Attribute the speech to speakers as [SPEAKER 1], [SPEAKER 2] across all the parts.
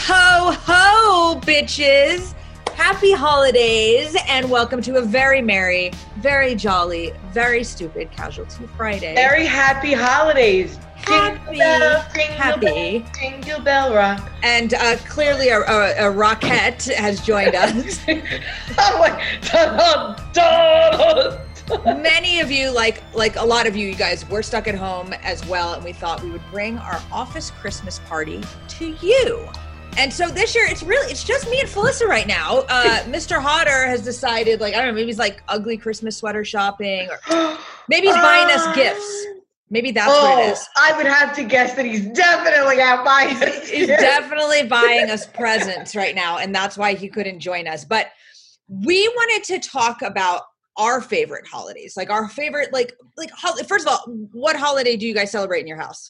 [SPEAKER 1] Ho, ho, bitches. Happy holidays and welcome to a very merry, very jolly, very stupid Casualty Friday.
[SPEAKER 2] Very happy holidays.
[SPEAKER 1] Happy, happy.
[SPEAKER 2] Jingle bell rock.
[SPEAKER 1] And clearly a rockette has joined us.
[SPEAKER 2] I'm like, dun, dun, dun.
[SPEAKER 1] Many of you, like a lot of you guys, were stuck at home as well, and we thought we would bring our office Christmas party to you. And so this year, it's just me and Felissa right now. Mr. Hodder has decided, I don't know, maybe he's ugly Christmas sweater shopping, or maybe he's buying us gifts. Maybe that's what it is.
[SPEAKER 2] I would have to guess that he's definitely out buying us.
[SPEAKER 1] He's definitely buying us presents right now, and that's why he couldn't join us. But we wanted to talk about our favorite holidays, our favorite, first of all, what holiday do you guys celebrate in your house?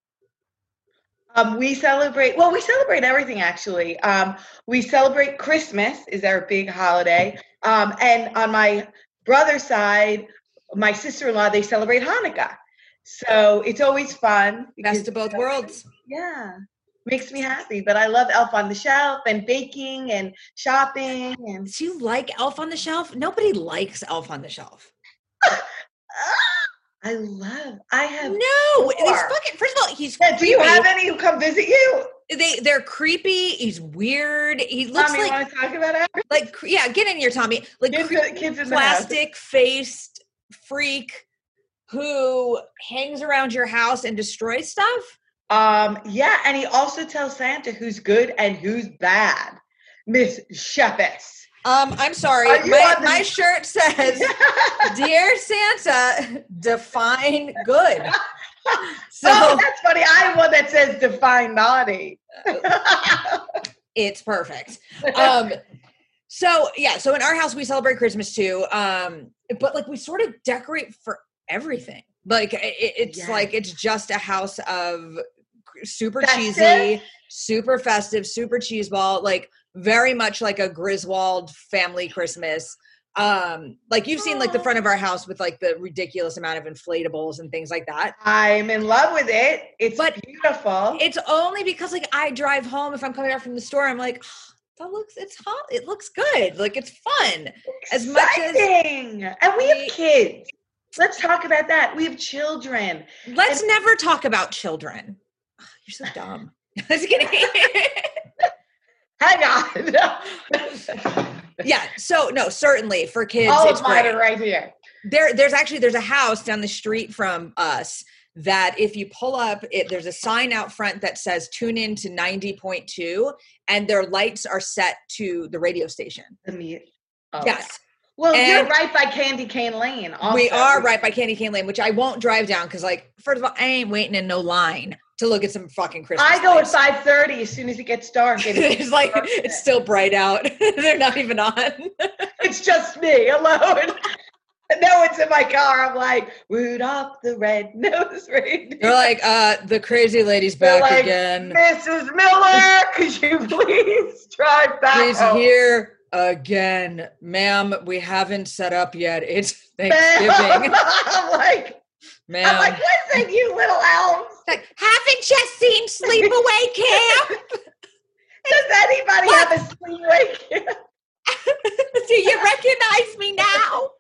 [SPEAKER 2] We celebrate everything, actually. We celebrate Christmas is our big holiday. And on my brother's side, my sister-in-law, they celebrate Hanukkah. So it's always fun.
[SPEAKER 1] Best of both worlds.
[SPEAKER 2] Yeah. Makes me happy. But I love Elf on the Shelf and baking and shopping. And
[SPEAKER 1] do you like Elf on the Shelf? Nobody likes Elf on the Shelf.
[SPEAKER 2] I have
[SPEAKER 1] no. He's fucking. First of all, he's.
[SPEAKER 2] Yeah, do you have any who come visit you?
[SPEAKER 1] They're creepy. He's weird. He looks
[SPEAKER 2] Tommy, want to talk about it?
[SPEAKER 1] Get in here, Tommy.
[SPEAKER 2] Kids in
[SPEAKER 1] plastic-faced freak who hangs around your house and destroys stuff.
[SPEAKER 2] Yeah, and he also tells Santa who's good and who's bad. Miss Shepis.
[SPEAKER 1] I'm sorry. My shirt says, "Dear Santa, define good." So
[SPEAKER 2] that's funny. I have one that says "define naughty."
[SPEAKER 1] It's perfect. So in our house we celebrate Christmas too. But we sort of decorate for everything. It's just a house of super
[SPEAKER 2] festive?
[SPEAKER 1] Cheesy, super festive, super cheeseball, very much like a Griswold family Christmas. You've seen the front of our house with the ridiculous amount of inflatables and things like that.
[SPEAKER 2] I'm in love with it. It's beautiful.
[SPEAKER 1] It's only because I drive home, if I'm coming out from the store, I'm like, it's hot. It looks good. It's fun.
[SPEAKER 2] Exciting.
[SPEAKER 1] As much as
[SPEAKER 2] and we have kids. Let's talk about that. We have children.
[SPEAKER 1] Let's never talk about children. You're so dumb. Just kidding.
[SPEAKER 2] Hang on.
[SPEAKER 1] Yeah. So no, certainly for kids,
[SPEAKER 2] all
[SPEAKER 1] it's
[SPEAKER 2] of mine
[SPEAKER 1] great.
[SPEAKER 2] are right here.
[SPEAKER 1] There's a house down the street from us that if you pull up, there's a sign out front that says tune in to 90.2, and their lights are set to the radio station. Yes.
[SPEAKER 2] Well, you're right by Candy Cane Lane. Also.
[SPEAKER 1] We are right by Candy Cane Lane, which I won't drive down because, first of all, I ain't waiting in no line to look at some fucking Christmas
[SPEAKER 2] I go
[SPEAKER 1] lights.
[SPEAKER 2] at 5:30 as soon as it gets dark. And
[SPEAKER 1] it's still bright out. They're not even on.
[SPEAKER 2] It's just me alone. No one's in my car. I'm like, Rudolph the red-nosed reindeer.
[SPEAKER 1] They're the crazy lady's back again.
[SPEAKER 2] Mrs. Miller, could you please drive back
[SPEAKER 1] She's
[SPEAKER 2] home?
[SPEAKER 1] here again. Ma'am, we haven't set up yet. It's Thanksgiving.
[SPEAKER 2] I'm like, listen, you little elves.
[SPEAKER 1] Haven't you seen Sleepaway Camp?
[SPEAKER 2] Does anybody have a sleepaway camp?
[SPEAKER 1] Do you recognize me now?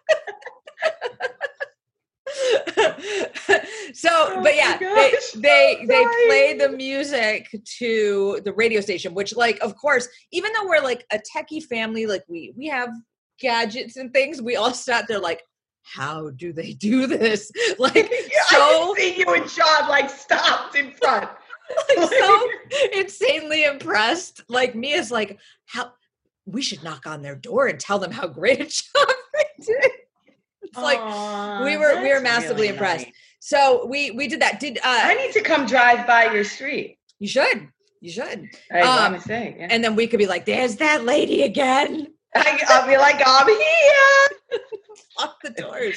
[SPEAKER 1] They play the music to the radio station, which of course, even though we're a techie family, we have gadgets and things, we all sat there how do they do this?
[SPEAKER 2] I see you and Sean stopped in front.
[SPEAKER 1] So insanely impressed. Mia's how we should knock on their door and tell them how great a job they did. It's we were massively really impressed. Nice. So we did that.
[SPEAKER 2] I need to come drive by your street.
[SPEAKER 1] You should.
[SPEAKER 2] I want to say, yeah.
[SPEAKER 1] And then we could be there's that lady again.
[SPEAKER 2] I'll be I'm here.
[SPEAKER 1] Lock the doors.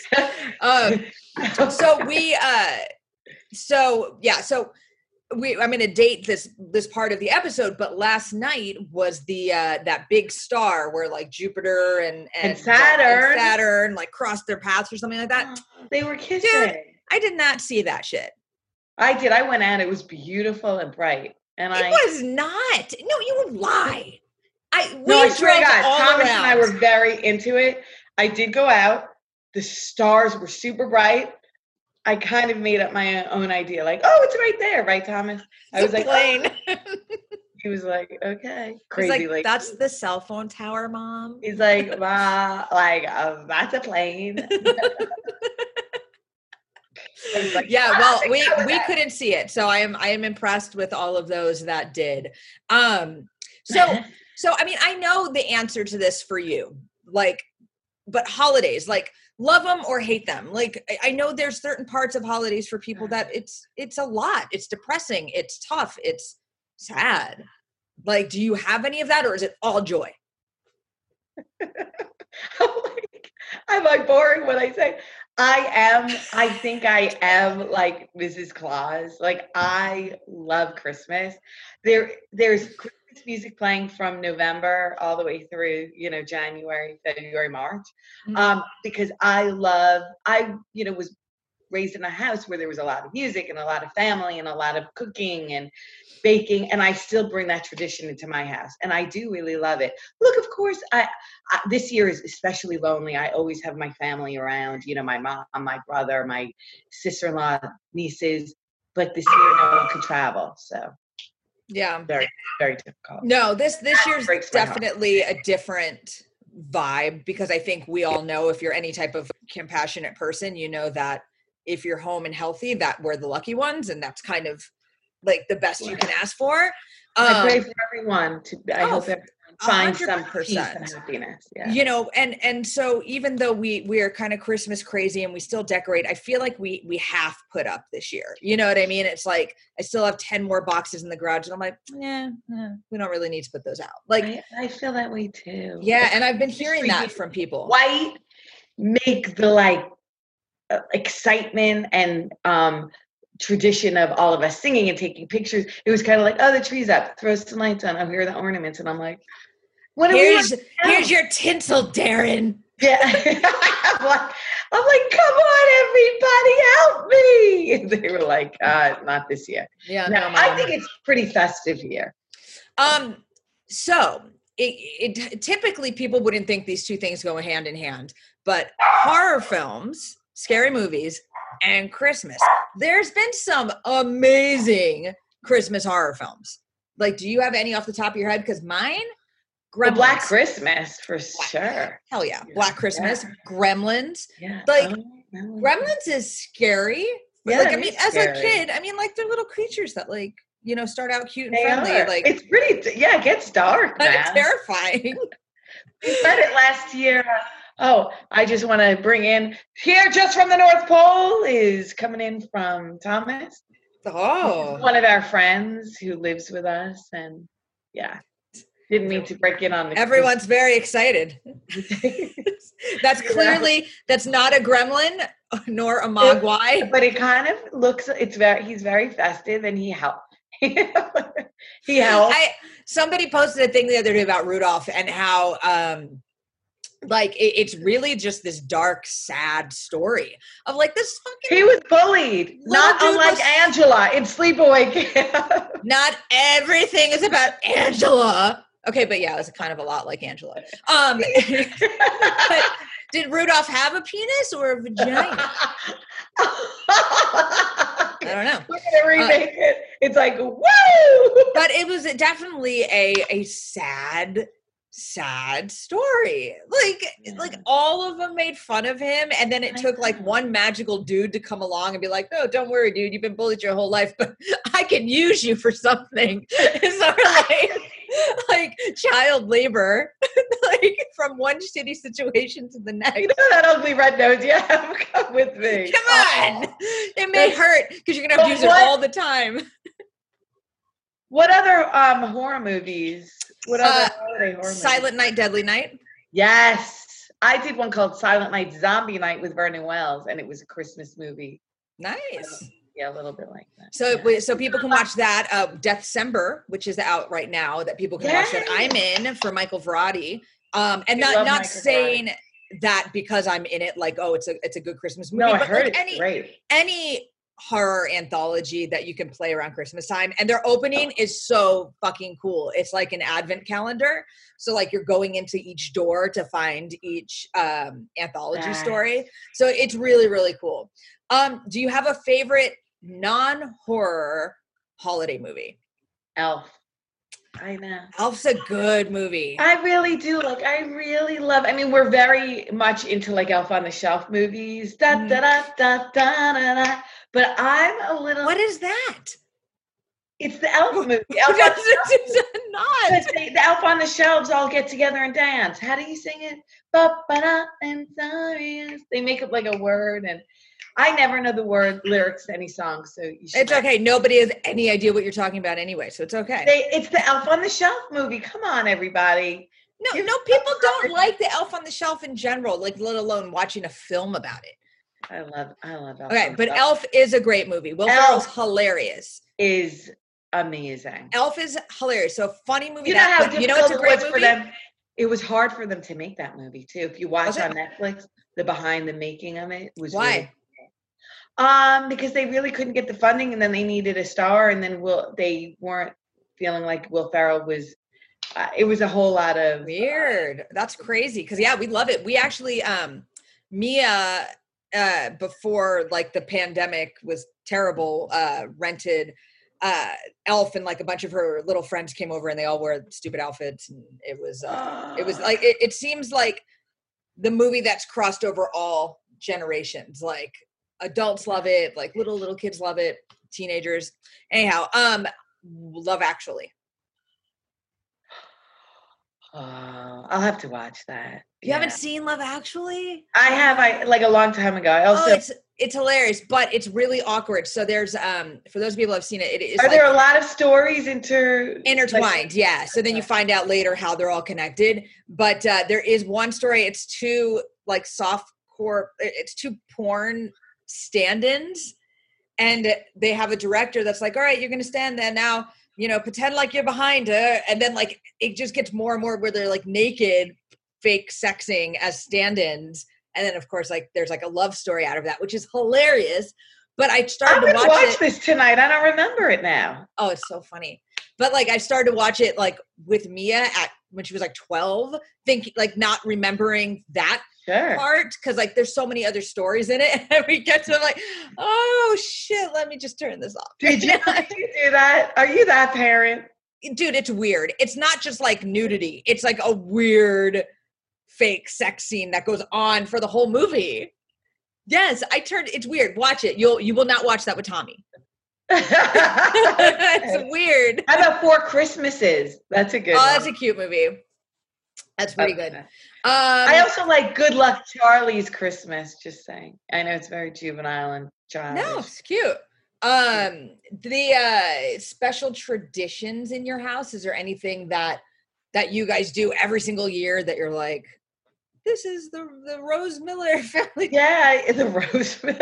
[SPEAKER 1] I'm going to date this part of the episode, but last night was the that big star where Jupiter and Saturn crossed their paths or something like that.
[SPEAKER 2] They were kissing.
[SPEAKER 1] Dude, I did not see that shit.
[SPEAKER 2] I did. I went out. It was beautiful and bright. And
[SPEAKER 1] It was not. No, you would lie. I
[SPEAKER 2] swear to God, Thomas
[SPEAKER 1] around.
[SPEAKER 2] and I were very into it. I did go out. The stars were super bright. I kind of made up my own idea, like, oh, it's right there, right, Thomas? I was like,
[SPEAKER 1] plane.
[SPEAKER 2] Oh. He was like, okay, crazy.
[SPEAKER 1] Like, that's the cell phone tower, Mom.
[SPEAKER 2] He's like, wow, like that's a plane. Like,
[SPEAKER 1] yeah, well, we couldn't see it, so I am impressed with all of those that did. So I mean, I know the answer to this for you, like, but holidays, like, love them or hate them. Like, I know there's certain parts of holidays for people that it's a lot. It's depressing. It's tough. It's sad. Like, do you have any of that, or is it all joy?
[SPEAKER 2] I'm like boring when I say I think I am like Mrs. Claus. Like, I love Christmas. There's Christmas music playing from November all the way through, January, February, March. Because I was raised in a house where there was a lot of music and a lot of family and a lot of cooking and baking, and I still bring that tradition into my house, and I do really love it. Look, of course, I this year is especially lonely. I always have my family around, my mom, my brother, my sister-in-law, nieces, but this year no one could travel, so
[SPEAKER 1] yeah,
[SPEAKER 2] very, very difficult.
[SPEAKER 1] No, this year's definitely a different vibe, because I think we all know, if you're any type of compassionate person, you know that if you're home and healthy, that we're the lucky ones, and that's kind of like the best you can ask for.
[SPEAKER 2] I pray for everyone. I hope everyone finds
[SPEAKER 1] 100%.
[SPEAKER 2] some peace and happiness. Yeah.
[SPEAKER 1] And so even though we are kind of Christmas crazy and we still decorate, I feel like we half put up this year. You know what I mean? It's like I still have 10 more boxes in the garage, and I'm like, we don't really need to put those out. Like,
[SPEAKER 2] I feel that way too.
[SPEAKER 1] Yeah, and I've been hearing that from people.
[SPEAKER 2] White make the excitement and tradition of all of us singing and taking pictures. It was kind of like, oh, the tree's up, throw some lights on, oh, here are the ornaments, and I'm like, here's your tinsel, Darren. Yeah. I'm like, come on, everybody, help me. They were like, not this year.
[SPEAKER 1] Yeah,
[SPEAKER 2] no, I think it's pretty festive here.
[SPEAKER 1] So it typically people wouldn't think these two things go hand in hand, but horror films, scary movies, and Christmas. There's been some amazing Christmas horror films. Like, do you have any off the top of your head? Because mine,
[SPEAKER 2] Gremlins. Black Christmas for sure.
[SPEAKER 1] Hell yeah. Black Christmas, Gremlins.
[SPEAKER 2] Yeah.
[SPEAKER 1] Like, Gremlins is scary.
[SPEAKER 2] Yeah,
[SPEAKER 1] like, I mean, as a kid, I mean, like, they're little creatures that, like, start out cute and friendly. Like,
[SPEAKER 2] it's pretty, it gets dark, man.
[SPEAKER 1] It's terrifying.
[SPEAKER 2] We said it last year. Oh, I just want to bring in here just from the North Pole is coming in from Thomas.
[SPEAKER 1] Oh,
[SPEAKER 2] one of our friends who lives with us, and didn't mean to break in on the.
[SPEAKER 1] Everyone's very excited. That's clearly that's not a gremlin nor a mogwai,
[SPEAKER 2] but it kind of looks. He's very festive, and he helped. He helped.
[SPEAKER 1] Somebody posted a thing the other day about Rudolph and how like it's really just this dark, sad story of like this fucking.
[SPEAKER 2] He was bullied, not unlike Angela in Sleepaway Camp.
[SPEAKER 1] Not everything is about Angela. Okay, but yeah, it was kind of a lot like Angela. But did Rudolph have a penis or a vagina? I don't know.
[SPEAKER 2] We're gonna remake it. It's like woo!
[SPEAKER 1] But it was definitely a sad story. Like all of them made fun of him, and then it took like one magical dude to come along and be like, "No, don't worry, dude. You've been bullied your whole life, but I can use you for something." It's sort of like child labor, like from one shitty situation to the next.
[SPEAKER 2] You know that ugly red nose? Yeah, come with me.
[SPEAKER 1] Come on, it may hurt because you're gonna have to use it all the time.
[SPEAKER 2] What other horror movies? What other holiday horror movies?
[SPEAKER 1] Silent Night, Deadly Night.
[SPEAKER 2] Yes. I did one called Silent Night, Zombie Night with Vernon Wells, and it was a Christmas movie.
[SPEAKER 1] Nice.
[SPEAKER 2] Yeah, a little bit like that.
[SPEAKER 1] So people can watch that. Deathcember, which is out right now, that people can watch that I'm in for Michael Varrati. And not saying that because I'm in it, like, oh, it's a good Christmas movie.
[SPEAKER 2] No, I
[SPEAKER 1] but
[SPEAKER 2] heard
[SPEAKER 1] like
[SPEAKER 2] it's great.
[SPEAKER 1] Any horror anthology that you can play around Christmas time. And their opening is so fucking cool. It's like an advent calendar. So like you're going into each door to find each anthology story. So it's really, really cool. Do you have a favorite non-horror holiday movie?
[SPEAKER 2] Elf. I know.
[SPEAKER 1] Elf's a good movie.
[SPEAKER 2] I really do. Like, I really love, I mean, we're very much into like Elf on the Shelf movies. Da, da, da, da, da, da, da. But I'm a little.
[SPEAKER 1] What is that?
[SPEAKER 2] It's the Elf movie. Elf on
[SPEAKER 1] the, not.
[SPEAKER 2] The Elf on the Shelves all get together and dance. How do you sing it? Ba-ba-da, and sorry. They make up like a word, and I never know the lyrics to any song, so you should.
[SPEAKER 1] It's okay. Nobody has any idea what you're talking about anyway, so it's okay.
[SPEAKER 2] It's the Elf on the Shelf movie. Come on, everybody.
[SPEAKER 1] No, people don't like the Elf on the Shelf in general, like let alone watching a film about it.
[SPEAKER 2] I love Elf.
[SPEAKER 1] Okay, but Elf is a great movie. Will Ferrell's hilarious.
[SPEAKER 2] Is amazing.
[SPEAKER 1] Elf is hilarious. So funny movie.
[SPEAKER 2] You know how difficult
[SPEAKER 1] it's a great
[SPEAKER 2] movie for them. It was hard for them to make that movie too. If you watch on Netflix, the behind the making of it was
[SPEAKER 1] why?
[SPEAKER 2] Really because they really couldn't get the funding, and then they needed a star, and then they weren't feeling like Will Ferrell was. It was a whole lot of
[SPEAKER 1] weird. That's crazy because we love it. We actually Mia before like the pandemic was terrible, rented Elf, and like a bunch of her little friends came over and they all wore stupid outfits, and it was like it seems like the movie that's crossed over all generations. Like adults love it, like little kids love it, teenagers. Anyhow, Love Actually.
[SPEAKER 2] I'll have to watch that.
[SPEAKER 1] You haven't seen Love Actually?
[SPEAKER 2] I have. Like a long time ago. I also.
[SPEAKER 1] It's hilarious, but it's really awkward. So there's for those people who have seen it, it is.
[SPEAKER 2] Are there a lot of stories
[SPEAKER 1] intertwined? Yeah. So then you find out later how they're all connected. But there is one story. It's two like softcore. It's two porn stand-ins, and they have a director that's like, all right, you're going to stand there now. Pretend like you're behind her. And then like, it just gets more and more where they're like naked, fake sexing as stand-ins. And then of course, like there's like a love story out of that, which is hilarious. But I started to watch
[SPEAKER 2] this tonight. I don't remember it now.
[SPEAKER 1] Oh, it's so funny. But like, I started to watch it like with Mia when she was like 12, not remembering that part. Cause like there's so many other stories in it. And we get to like, oh shit, let me just turn this off.
[SPEAKER 2] Did you do that? Are you that parent?
[SPEAKER 1] Dude, it's weird. It's not just like nudity. It's like a weird fake sex scene that goes on for the whole movie. Yes, it's weird. Watch it. You will not watch that with Tommy. It's weird.
[SPEAKER 2] How about Four Christmases? That's a good one.
[SPEAKER 1] That's a cute movie. That's pretty good.
[SPEAKER 2] I also like Good Luck Charlie's Christmas, just saying. I know it's very juvenile and childish.
[SPEAKER 1] No, it's cute. The special traditions in your house, is there anything that you guys do every single year that you're like, this is the Rose Miller family?
[SPEAKER 2] Yeah, the Rose Miller.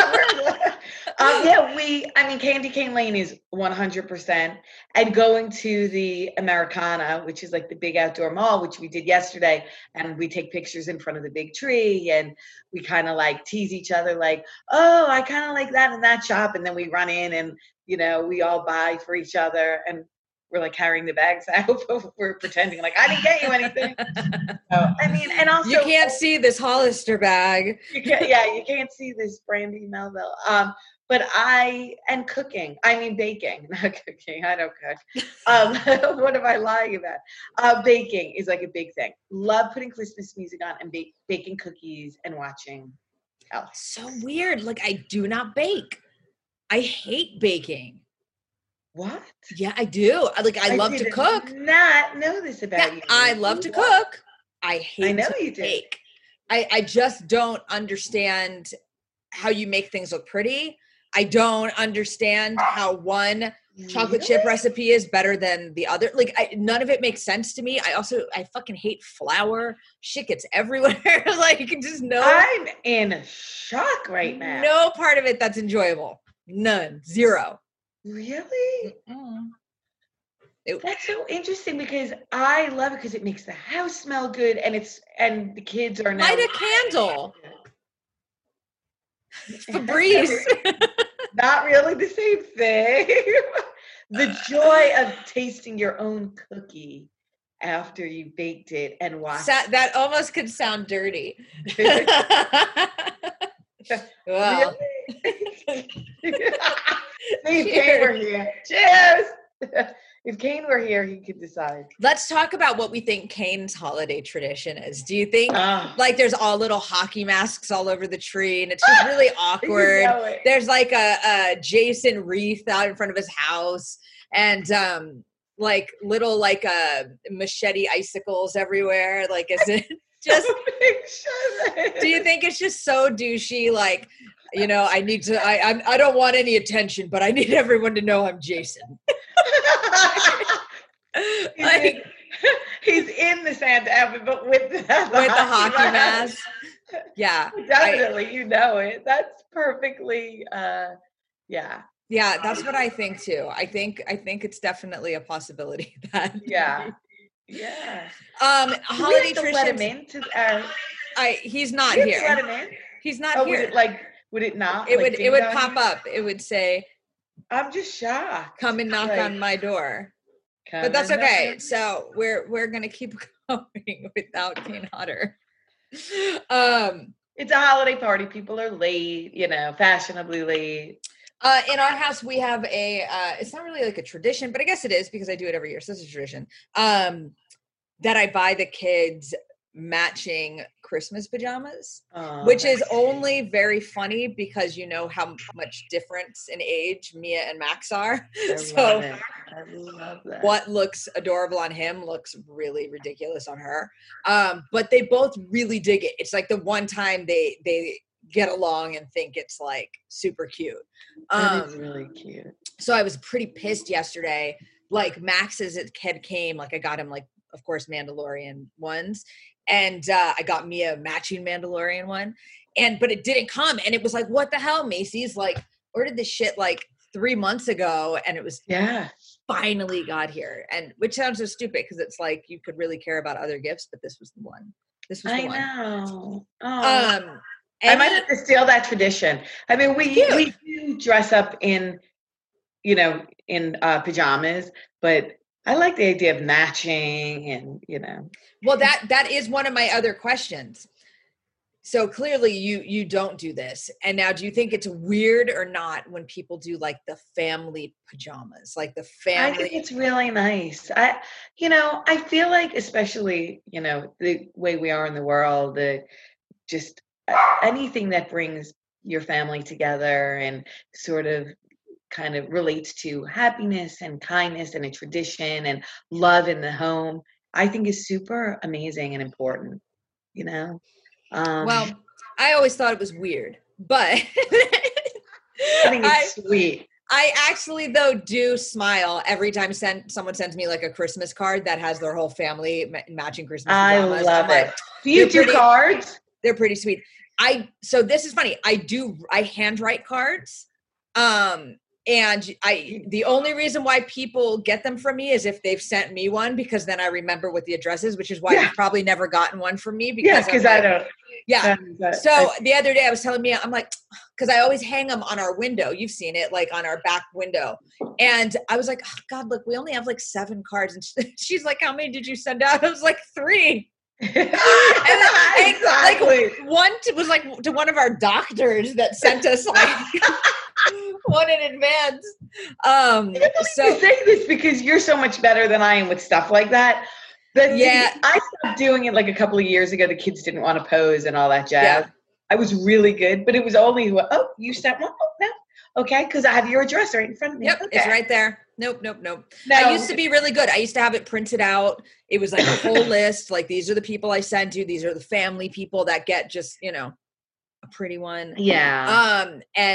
[SPEAKER 2] Candy Cane Lane is 100%. And going to the Americana, which is like the big outdoor mall, which we did yesterday, and we take pictures in front of the big tree, and we kind of like tease each other like, oh, I kind of like that in that shop. And then we run in and, we all buy for each other, and we're like carrying the bags out, but we're pretending like I didn't get you anything. And also
[SPEAKER 1] you can't see this Hollister bag.
[SPEAKER 2] You can't see this Brandy Melville. But baking, not cooking. I don't cook. What am I lying about? Baking is like a big thing. Love putting Christmas music on and baking cookies and watching Elf.
[SPEAKER 1] So weird. Like I do not bake. I hate baking.
[SPEAKER 2] What?
[SPEAKER 1] Yeah, I do. I love to cook.
[SPEAKER 2] Not know this about you.
[SPEAKER 1] I love to cook. I hate to
[SPEAKER 2] you
[SPEAKER 1] bake. I just don't understand how you make things look pretty. I don't understand how one chocolate chip recipe is better than the other. Like none of it makes sense to me. I fucking hate flour. Shit gets everywhere.
[SPEAKER 2] I'm in shock right now.
[SPEAKER 1] No part of it that's enjoyable. None. Zero.
[SPEAKER 2] Really? That's so interesting because I love it because it makes the house smell good, and the kids are now
[SPEAKER 1] light a candle. Febreze.
[SPEAKER 2] Not really the same thing. The joy of tasting your own cookie after you baked it and watched
[SPEAKER 1] That almost could sound dirty. Well.
[SPEAKER 2] If Kane were here. Cheers. If Kane were here, he could decide.
[SPEAKER 1] Let's talk about what we think Kane's holiday tradition is. Do you think like there's all little hockey masks all over the tree and it's just really awkward? There's like a Jason wreath out in front of his house and like little like machete icicles everywhere. Like, is it just, do you think it's just so douchey? Like, you know, I don't want any attention, but I need everyone to know I'm Jason. Like,
[SPEAKER 2] he's in the Santa outfit, but with the
[SPEAKER 1] hockey mask. Yeah,
[SPEAKER 2] definitely. You know it. That's perfectly. Yeah.
[SPEAKER 1] Yeah, that's what I think too. I think it's definitely a possibility that.
[SPEAKER 2] Yeah. Yeah.
[SPEAKER 1] Holiday tradition.
[SPEAKER 2] Let him in
[SPEAKER 1] he's not here.
[SPEAKER 2] Let him in.
[SPEAKER 1] He's not here.
[SPEAKER 2] Would it not?
[SPEAKER 1] It would pop up. It would say,
[SPEAKER 2] "I'm just shocked.
[SPEAKER 1] Come and knock on my door." But that's okay. So we're gonna keep going without Kane Hodder.
[SPEAKER 2] It's a holiday party. People are late. You know, fashionably late.
[SPEAKER 1] In our house, we have it's not really like a tradition, but I guess it is because I do it every year. So it's a tradition that I buy the kids matching Christmas pajamas, which is only very funny because you know how much difference in age Mia and Max are. So
[SPEAKER 2] I love that.
[SPEAKER 1] What looks adorable on him looks really ridiculous on her. But they both really dig it. It's like the one time they get along and think it's like super cute.
[SPEAKER 2] That is really cute.
[SPEAKER 1] So I was pretty pissed yesterday. Like Max as a kid came, like I got him like, of course, Mandalorian ones. And I got Mia a matching Mandalorian one. But it didn't come. And it was like, what the hell? Macy's like ordered this shit like 3 months ago. And it was finally got here. And which sounds so stupid because it's like you could really care about other gifts, but this was the one.
[SPEAKER 2] I know.
[SPEAKER 1] I
[SPEAKER 2] might have to steal that tradition. I mean, we do dress up in, you know, in pajamas, but I like the idea of matching and, you know.
[SPEAKER 1] Well, that is one of my other questions. So clearly you don't do this. And now do you think it's weird or not when people do like the family pajamas, like the family?
[SPEAKER 2] I think it's really nice. I feel like especially, you know, the way we are in the world, just anything that brings your family together and sort of kind of relates to happiness and kindness and a tradition and love in the home, I think is super amazing and important, you know?
[SPEAKER 1] Well, I always thought it was weird, but
[SPEAKER 2] I think it's sweet.
[SPEAKER 1] I actually, though, do smile every time someone sends me like a Christmas card that has their whole family matching Christmas pajamas.
[SPEAKER 2] I love it. Do you do cards?
[SPEAKER 1] They're pretty sweet. So this is funny. I handwrite cards. And the only reason why people get them from me is if they've sent me one, because then I remember what the address is, which is why you've probably never gotten one from me. Because
[SPEAKER 2] I don't.
[SPEAKER 1] Yeah. So the other day I was telling Mia, I'm like, because I always hang them on our window. You've seen it, like on our back window. And I was like, oh, God, look, we only have like 7 cards. And she's like, how many did you send out? I was like, 3.
[SPEAKER 2] Exactly.
[SPEAKER 1] Like one was like to one of our doctors that sent us like one in advance.
[SPEAKER 2] So you say this because you're so much better than I am with stuff like that. I stopped doing it like a couple of years ago. The kids didn't want to pose and all that jazz. Yeah. I was really good, but it was only you sent one. Oh, no. Okay, because I have your address right in front of me.
[SPEAKER 1] Yep,
[SPEAKER 2] okay.
[SPEAKER 1] It's right there. Nope. No. I used to be really good. I used to have it printed out. It was like a whole list. Like, these are the people I send to. These are the family people that get just, you know, a pretty one.
[SPEAKER 2] Yeah.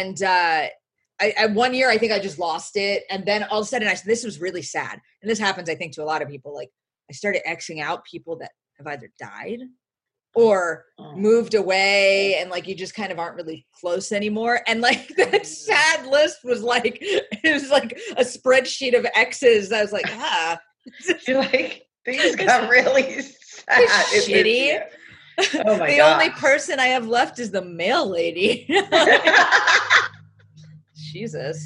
[SPEAKER 1] I 1 year, I think I just lost it. And then all of a sudden I said, this was really sad. And this happens, I think, to a lot of people. Like, I started Xing out people that have either died or moved away, and like you just kind of aren't really close anymore. And like that sad list was like, it was like a spreadsheet of X's. I was like,
[SPEAKER 2] You're like, things got really sad.
[SPEAKER 1] Shitty.
[SPEAKER 2] Oh my
[SPEAKER 1] God. The only person I have left is the mail lady. Jesus.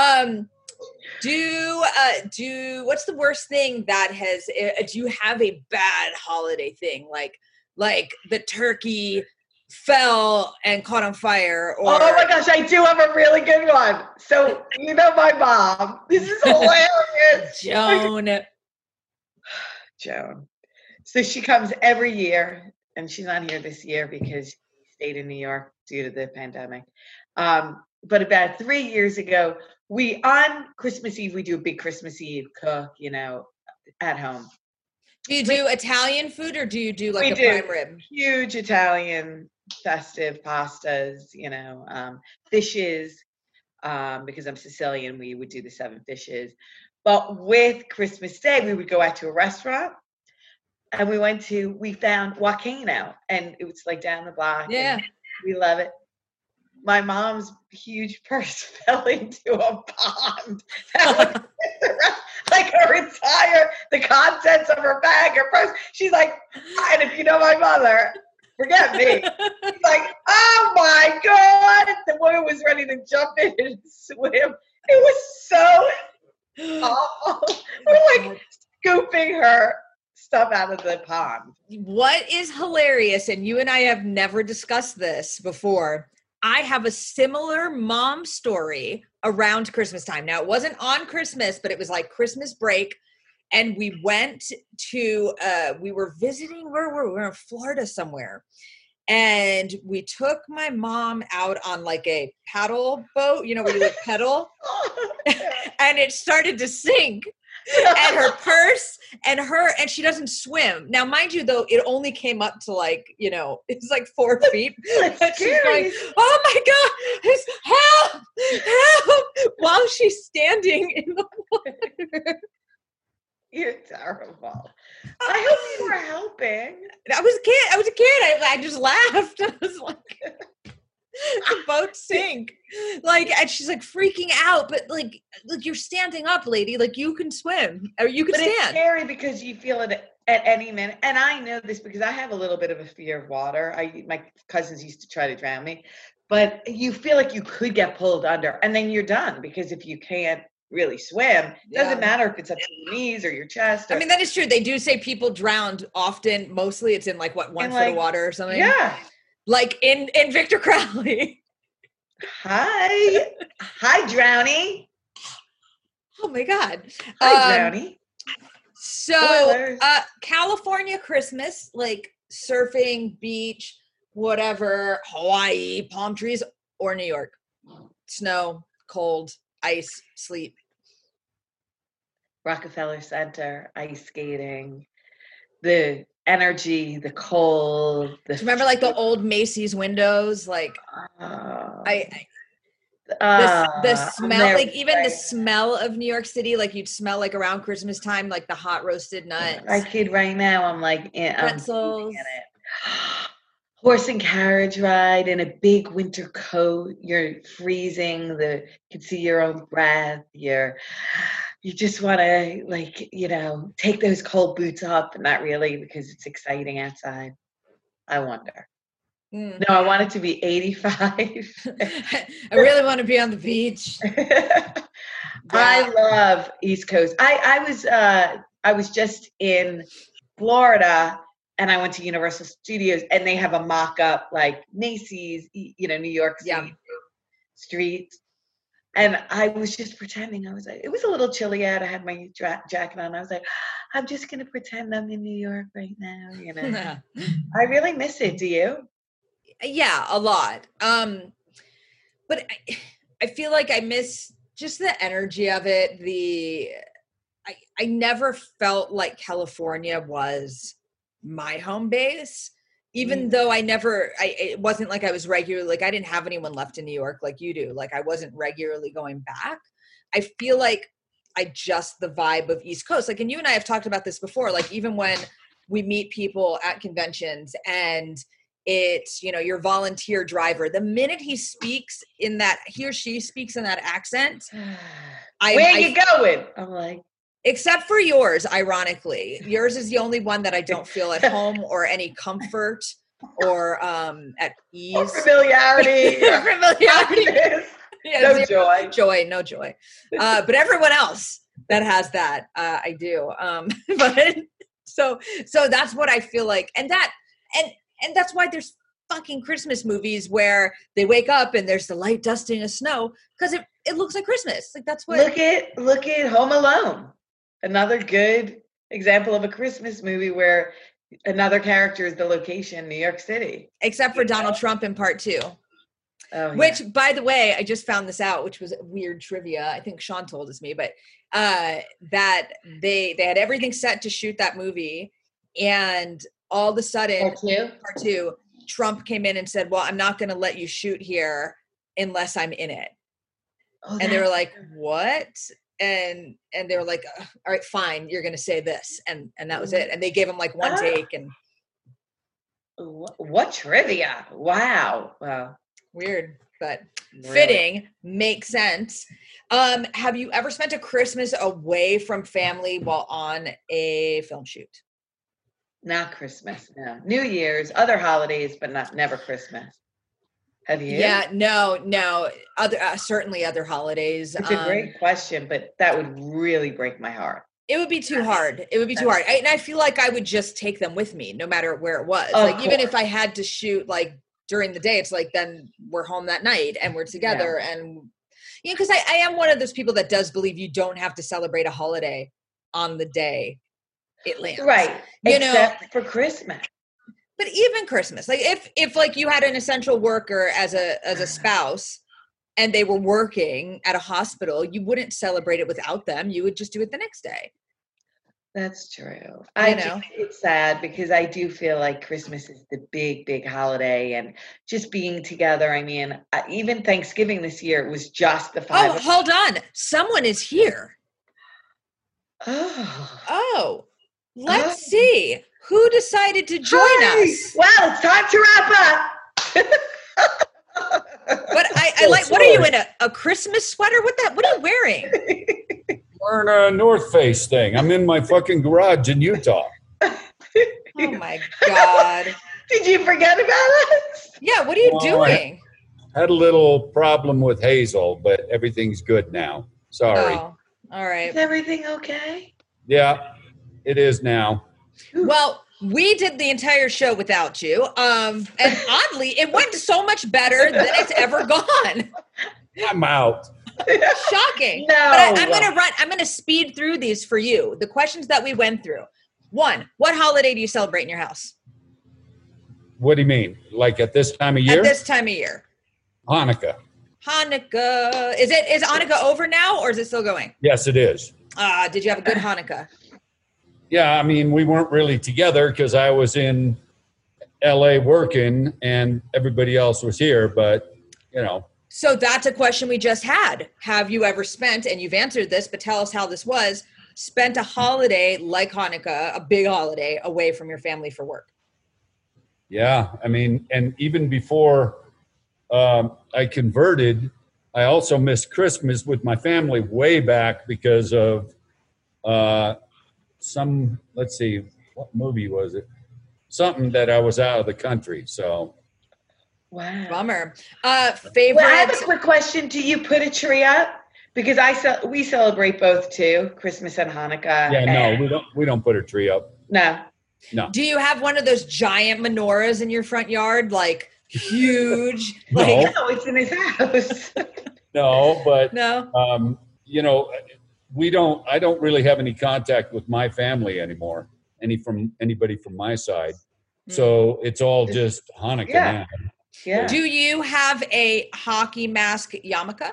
[SPEAKER 1] What's the worst thing that has, do you have a bad holiday thing? Like the turkey fell and caught on fire, or
[SPEAKER 2] oh my gosh, I do have a really good one. So you know my mom. This is hilarious. Joan. So she comes every year, and she's not here this year because she stayed in New York due to the pandemic. But about 3 years ago, on Christmas Eve, we do a big Christmas Eve cook, at home.
[SPEAKER 1] Do you do Italian food, or do you do like prime rib?
[SPEAKER 2] Huge Italian festive pastas, fishes. Because I'm Sicilian, we would do the 7 fishes. But with Christmas Day, we would go out to a restaurant, and we found Volcano, and it was like down the block.
[SPEAKER 1] Yeah.
[SPEAKER 2] We love it. My mom's huge purse fell into a pond. Like the contents of her bag, her purse. She's like, and if you know my mother, forget me. She's like, oh my God. The woman was ready to jump in and swim. It was so awful. We're like scooping her stuff out of the pond.
[SPEAKER 1] What is hilarious, and you and I have never discussed this before, I have a similar mom story around Christmas time. Now, it wasn't on Christmas, but it was like Christmas break. And we went to, we were visiting, where were we? We were in Florida somewhere. And we took my mom out on like a paddle boat, where you like pedal. And it started to sink. And her purse and she doesn't swim. Now, mind you, though, it only came up to it's like 4 feet. And she's going, oh my God, help, while she's standing in the water.
[SPEAKER 2] You're terrible. I hope you were helping.
[SPEAKER 1] I was a kid. I just laughed. I was like, the boat sank. And she's like freaking out, but like you're standing up, lady. Like you can swim or you can stand.
[SPEAKER 2] It's scary because you feel it at any minute. And I know this because I have a little bit of a fear of water. My cousins used to try to drown me, but you feel like you could get pulled under, and then you're done, because if you can't really swim, it doesn't matter if it's up to your knees or your chest.
[SPEAKER 1] I mean, that is true. They do say people drowned often. Mostly it's in 1 foot of water or something.
[SPEAKER 2] Yeah.
[SPEAKER 1] Like in Victor Crowley.
[SPEAKER 2] Hi, Drowny.
[SPEAKER 1] Oh my God.
[SPEAKER 2] Hi, Drowny.
[SPEAKER 1] So, California Christmas, like surfing, beach, whatever, Hawaii, palm trees, or New York? Snow, cold, ice, sleep.
[SPEAKER 2] Rockefeller Center, ice skating, the energy, the cold.
[SPEAKER 1] Remember the old Macy's windows? The smell, even the smell of New York City, you'd smell around Christmas time, the hot roasted nuts.
[SPEAKER 2] I kid right now, I'm
[SPEAKER 1] pretzels.
[SPEAKER 2] Horse and carriage ride in a big winter coat. You're freezing. You can see your own breath. You just want to, take those cold boots off, but not really, because it's exciting outside. I wonder. No, I want it to be 85.
[SPEAKER 1] I really want to be on the beach.
[SPEAKER 2] I love East Coast. I was just in Florida, and I went to Universal Studios, and they have a mock-up Macy's, New York City streets. And I was just pretending. It was a little chilly out. I had my jacket on. I was like, I'm just going to pretend I'm in New York right now. I really miss it. Do you?
[SPEAKER 1] Yeah, a lot. But I feel like I miss just the energy of it. I never felt like California was my home base, even though it wasn't like I was regularly, I didn't have anyone left in New York like you do. I wasn't regularly going back. I feel like the vibe of East Coast. And you and I have talked about this before, even when we meet people at conventions and it's, your volunteer driver, the minute he or she speaks in that accent,
[SPEAKER 2] where are you going? I'm like,
[SPEAKER 1] except for yours, ironically. Yours is the only one that I don't feel at home or any comfort or at ease.
[SPEAKER 2] Or familiarity.
[SPEAKER 1] Familiarity. Yeah.
[SPEAKER 2] No joy.
[SPEAKER 1] No joy. But everyone else that has that, I do. But so that's what I feel like. And that's why there's fucking Christmas movies where they wake up and there's the light dusting of snow because it looks like Christmas. Like that's what.
[SPEAKER 2] Look at Home Alone. Another good example of a Christmas movie where another character is the location, New York City.
[SPEAKER 1] Except for Donald Trump in part 2.
[SPEAKER 2] Oh,
[SPEAKER 1] which, by the way, I just found this out, which was weird trivia. I think Sean told me, but that they had everything set to shoot that movie, and all of a sudden, part two, Trump came in and said, "Well, I'm not going to let you shoot here unless I'm in it." Oh, and they were like, "What?" And they were like, "All right, fine, you're going to say this," and that was it. And they gave him like one take. And
[SPEAKER 2] what trivia? Wow.
[SPEAKER 1] Weird, but fitting, makes sense. Have you ever spent a Christmas away from family while on a film shoot?
[SPEAKER 2] Not Christmas, no. New Year's, other holidays, but never Christmas. Have you?
[SPEAKER 1] Yeah, no. Certainly other holidays.
[SPEAKER 2] It's a great question, but that would really break my heart.
[SPEAKER 1] It would be too hard. And I feel like I would just take them with me, no matter where it was. Even if I had to shoot like during the day, it's like then we're home that night and we're together. Yeah. And because I am one of those people that does believe you don't have to celebrate a holiday on the day it lands.
[SPEAKER 2] Right. Except for Christmas.
[SPEAKER 1] But even Christmas, like if like you had an essential worker as a spouse and they were working at a hospital, you wouldn't celebrate it without them. You would just do it the next day.
[SPEAKER 2] That's true. I know it's sad because I do feel like Christmas is the big holiday and just being together. I mean, even Thanksgiving this year, it was just the 5.
[SPEAKER 1] Oh, hold on. Someone is here.
[SPEAKER 2] Oh,
[SPEAKER 1] let's see. Who decided to join us?
[SPEAKER 2] Well, it's time to wrap up.
[SPEAKER 1] But I like, what are you in a Christmas sweater? What are you wearing?
[SPEAKER 3] Wearing a North Face thing. I'm in my fucking garage in Utah.
[SPEAKER 1] Oh my God.
[SPEAKER 2] Did you forget about us?
[SPEAKER 1] Yeah, what are you doing?
[SPEAKER 3] I had a little problem with Hazel, but everything's good now. Sorry.
[SPEAKER 1] Oh, all right.
[SPEAKER 2] Is everything okay?
[SPEAKER 3] Yeah, it is now.
[SPEAKER 1] Well, we did the entire show without you. And oddly, it went so much better than it's ever gone.
[SPEAKER 3] I'm out.
[SPEAKER 1] Shocking.
[SPEAKER 2] No.
[SPEAKER 1] But I'm going to speed through these for you. The questions that we went through. 1, what holiday do you celebrate in your house?
[SPEAKER 3] What do you mean? Like at this time of year?
[SPEAKER 1] At this time of year.
[SPEAKER 3] Hanukkah.
[SPEAKER 1] Is Hanukkah over now or is it still going?
[SPEAKER 3] Yes, it is.
[SPEAKER 1] Did you have a good Hanukkah?
[SPEAKER 3] Yeah, I mean, we weren't really together because I was in LA working and everybody else was here, but
[SPEAKER 1] So that's a question we just had. Have you ever spent, and you've answered this, but tell us how this was, spent a holiday like Hanukkah, a big holiday, away from your family for work?
[SPEAKER 3] Yeah, I mean, and even before I converted, I also missed Christmas with my family way back because of let's see, what movie was it? Something that I was out of the country, so.
[SPEAKER 2] Wow.
[SPEAKER 1] Bummer. Favorite.
[SPEAKER 2] Well, I have a quick question. Do you put a tree up? Because we celebrate both too, Christmas and Hanukkah.
[SPEAKER 3] Yeah, no, we don't put a tree up.
[SPEAKER 2] No.
[SPEAKER 1] Do you have one of those giant menorahs in your front yard, like huge?
[SPEAKER 3] No,
[SPEAKER 2] it's in his house.
[SPEAKER 3] No, but
[SPEAKER 1] no.
[SPEAKER 3] I don't really have any contact with my family anymore. Anybody from my side. So it's all just Hanukkah now.
[SPEAKER 2] Yeah.
[SPEAKER 1] Do you have a hockey mask yarmulke?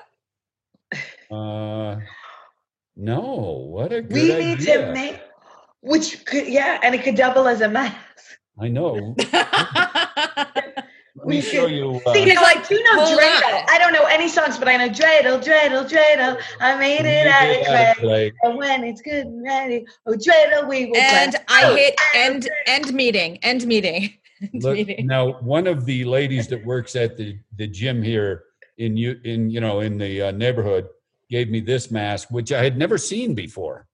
[SPEAKER 3] No. What a good
[SPEAKER 2] We
[SPEAKER 3] idea.
[SPEAKER 2] need to make, and it could double as a mask.
[SPEAKER 3] I know. Let me show you.
[SPEAKER 2] See, you know Dreidel. I don't know any songs, but I know Dreidel, Dreidel, Dreidel. I made it out of clay. And when it's good and ready, Dreidel, we will
[SPEAKER 1] And
[SPEAKER 2] play.
[SPEAKER 1] I hit end meeting.
[SPEAKER 3] Look, now, one of the ladies that works at the gym here in the neighborhood gave me this mask, which I had never seen before.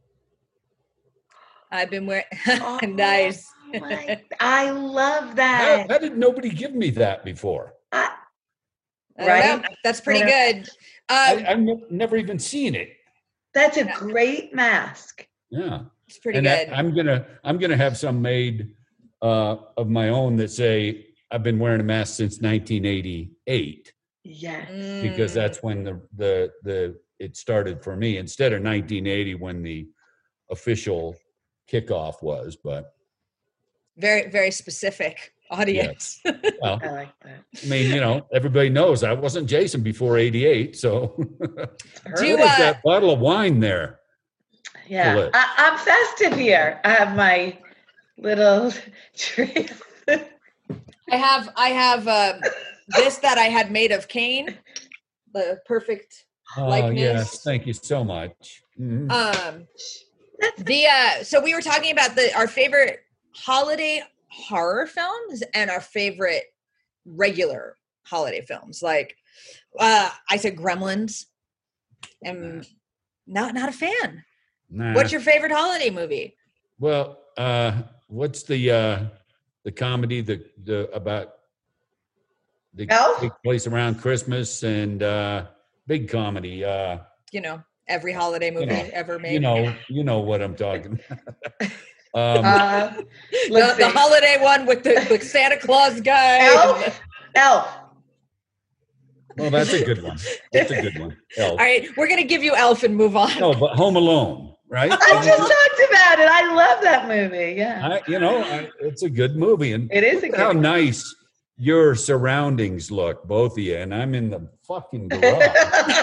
[SPEAKER 1] I've been wearing. Nice.
[SPEAKER 2] I love that.
[SPEAKER 3] How did nobody give me that before?
[SPEAKER 1] I don't know. That's pretty good.
[SPEAKER 3] I've never even seen it.
[SPEAKER 2] That's a great mask.
[SPEAKER 3] Yeah,
[SPEAKER 1] it's pretty good.
[SPEAKER 3] I'm gonna have some made of my own that say I've been wearing a mask since 1988.
[SPEAKER 2] Yes,
[SPEAKER 3] because that's when the it started for me instead of 1980 when the official kickoff was. But
[SPEAKER 1] very, very specific audience.
[SPEAKER 3] Yes. Well,
[SPEAKER 2] I like that.
[SPEAKER 3] I mean, everybody knows I wasn't Jason before 88. So
[SPEAKER 1] Do you,
[SPEAKER 3] what is that bottle of wine there?
[SPEAKER 2] Yeah, I'm festive here. I have my little tree.
[SPEAKER 1] I have this that I had made of cane, the perfect likeness.
[SPEAKER 3] Yes, thank you so much. Mm-hmm.
[SPEAKER 1] So we were talking about our favorite holiday horror films and our favorite regular holiday films. Like I said Gremlins. I'm not a fan.
[SPEAKER 3] Nah.
[SPEAKER 1] What's your favorite holiday movie?
[SPEAKER 3] Well, what's the comedy about the
[SPEAKER 2] Elf?
[SPEAKER 3] big place around Christmas and big comedy?
[SPEAKER 1] Every holiday movie ever made.
[SPEAKER 3] You know what I'm talking about.
[SPEAKER 1] The holiday one with the Santa Claus guy.
[SPEAKER 2] Elf.
[SPEAKER 3] Well, that's a good one. That's a good one. Elf.
[SPEAKER 1] All right, we're gonna give you Elf and move on.
[SPEAKER 3] No, but Home Alone, right?
[SPEAKER 2] I just talked about it. I love that movie. Yeah.
[SPEAKER 3] It's a good movie, and
[SPEAKER 2] it is a good
[SPEAKER 3] how
[SPEAKER 2] movie.
[SPEAKER 3] Nice your surroundings look, both of you, and I'm in the fucking garage.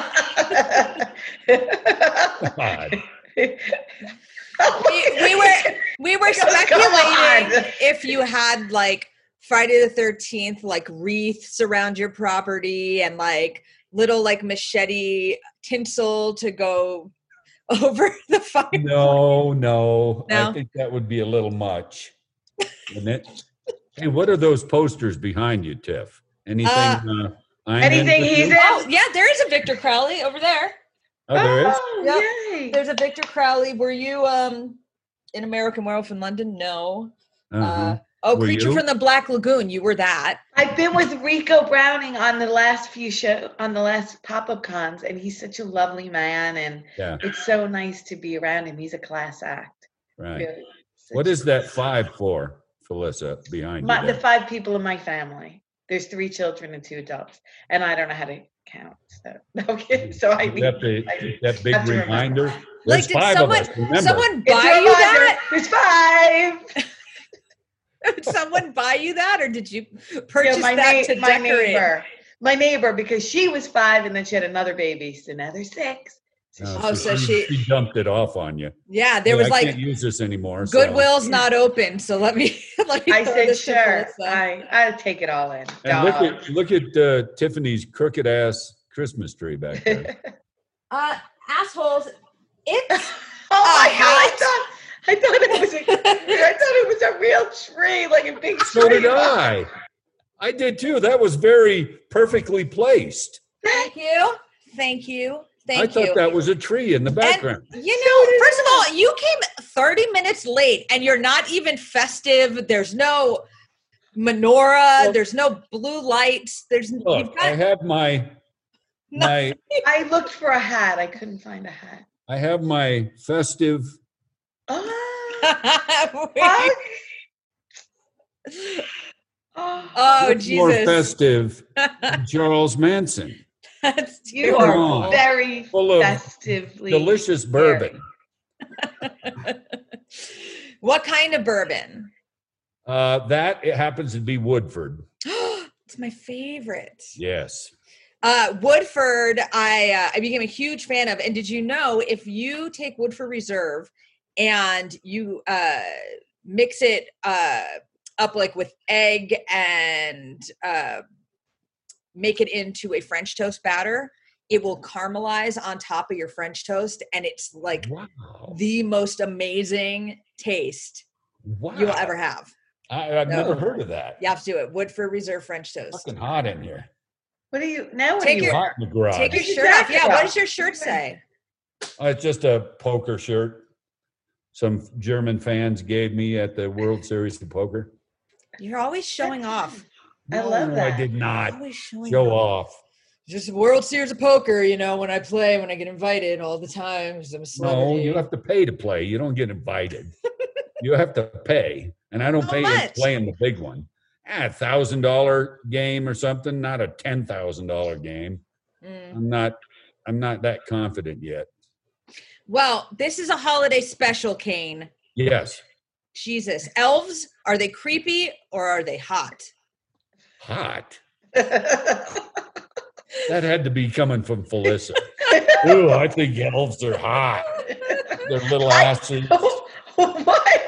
[SPEAKER 3] God.
[SPEAKER 1] we were speculating if you had like Friday the 13th like wreaths around your property and like little like machete tinsel to go over the fire.
[SPEAKER 3] No. I think that would be a little much, wouldn't it? Hey, what are those posters behind you, Tiff? Anything?
[SPEAKER 2] Anything he's in?
[SPEAKER 1] Oh, yeah, there is a Victor Crowley over there.
[SPEAKER 3] Oh, there is?
[SPEAKER 1] Yep.
[SPEAKER 2] Yay.
[SPEAKER 1] There's a Victor Crowley. Were you in American Werewolf in London? No.
[SPEAKER 3] Uh-huh.
[SPEAKER 1] Creature from the Black Lagoon. You were that.
[SPEAKER 2] I've been with Rico Browning on the last on the last pop-up cons, and he's such a lovely man, and it's so nice to be around him. He's a class act.
[SPEAKER 3] Right.
[SPEAKER 2] Really.
[SPEAKER 3] What is that 5 for, Felissa, behind you?
[SPEAKER 2] The 5 people in my family. There's 3 children and 2 adults, and I don't know how to count. So I need
[SPEAKER 3] that big reminder.
[SPEAKER 1] Like,
[SPEAKER 3] There's 5 of us. Remember.
[SPEAKER 1] Someone buy you that?
[SPEAKER 2] There's 5.
[SPEAKER 1] Did someone buy you that, or did you purchase that to decorate?
[SPEAKER 2] My neighbor, because she was 5 and then she had another baby, so now there's 6.
[SPEAKER 3] So she dumped it off on you.
[SPEAKER 1] Yeah, there was
[SPEAKER 3] I
[SPEAKER 1] like
[SPEAKER 3] can't use this anymore.
[SPEAKER 1] Goodwill's not open, so let me.
[SPEAKER 2] I said sure. I'll take it all in.
[SPEAKER 3] And look at Tiffany's crooked ass Christmas tree back there.
[SPEAKER 1] Assholes! It's
[SPEAKER 2] I thought it was a real tree, like a big tree.
[SPEAKER 3] So did I. I did too. That was very perfectly placed.
[SPEAKER 1] Thank you.
[SPEAKER 3] I thought that was a tree in the background.
[SPEAKER 1] And, first of all, you came 30 minutes late, and you're not even festive. There's no menorah. There's no blue lights.
[SPEAKER 3] I have my.
[SPEAKER 2] I looked for a hat. I couldn't find a hat.
[SPEAKER 3] I have my festive.
[SPEAKER 1] Jesus!
[SPEAKER 3] More festive than Charles Manson.
[SPEAKER 2] You are very festively
[SPEAKER 3] delicious bourbon.
[SPEAKER 1] What kind of bourbon?
[SPEAKER 3] It happens to be Woodford.
[SPEAKER 1] It's my favorite.
[SPEAKER 3] Yes.
[SPEAKER 1] Woodford, I became a huge fan of. And did you know if you take Woodford Reserve and you mix it up like with egg and make it into a French toast batter, it will caramelize on top of your French toast, and it's like the most amazing taste you'll ever have.
[SPEAKER 3] I've never heard of that.
[SPEAKER 1] You have to do it. Woodford Reserve French toast.
[SPEAKER 3] Fucking hot in here.
[SPEAKER 2] What are you
[SPEAKER 3] hot in the garage?
[SPEAKER 1] Take your shirt off. Yeah, what does your shirt say?
[SPEAKER 3] It's just a poker shirt. Some German fans gave me at the World Series of Poker.
[SPEAKER 1] You're always showing off.
[SPEAKER 2] I love that.
[SPEAKER 3] I did not show off.
[SPEAKER 1] just World Series of Poker, you know, when I get invited all the time because I'm a celebrity.
[SPEAKER 3] No, you have to pay to play. You don't get invited. You have to pay. And I don't
[SPEAKER 1] How
[SPEAKER 3] pay
[SPEAKER 1] much?
[SPEAKER 3] playing the big one. $1,000 game or something, not a $10,000 game. I'm not that confident yet.
[SPEAKER 1] Well, this is a holiday special, Kane.
[SPEAKER 3] Yes.
[SPEAKER 1] Jesus. Elves, are they creepy or are they hot?
[SPEAKER 3] Hot? That had to be coming from Felissa. Ooh, I think elves are hot. Their little asses.
[SPEAKER 2] What?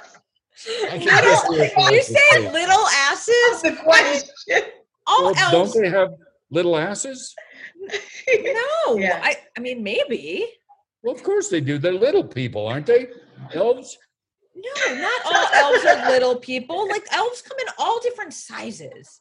[SPEAKER 1] You said little asses?
[SPEAKER 2] The question.
[SPEAKER 1] All
[SPEAKER 3] Well,
[SPEAKER 1] elves.
[SPEAKER 3] don't they have little asses?
[SPEAKER 1] No.
[SPEAKER 2] Yeah.
[SPEAKER 1] I mean, maybe.
[SPEAKER 3] Well, of course they do. They're little people, aren't they? Elves?
[SPEAKER 1] No, not all elves are little people. Like, elves come in all different sizes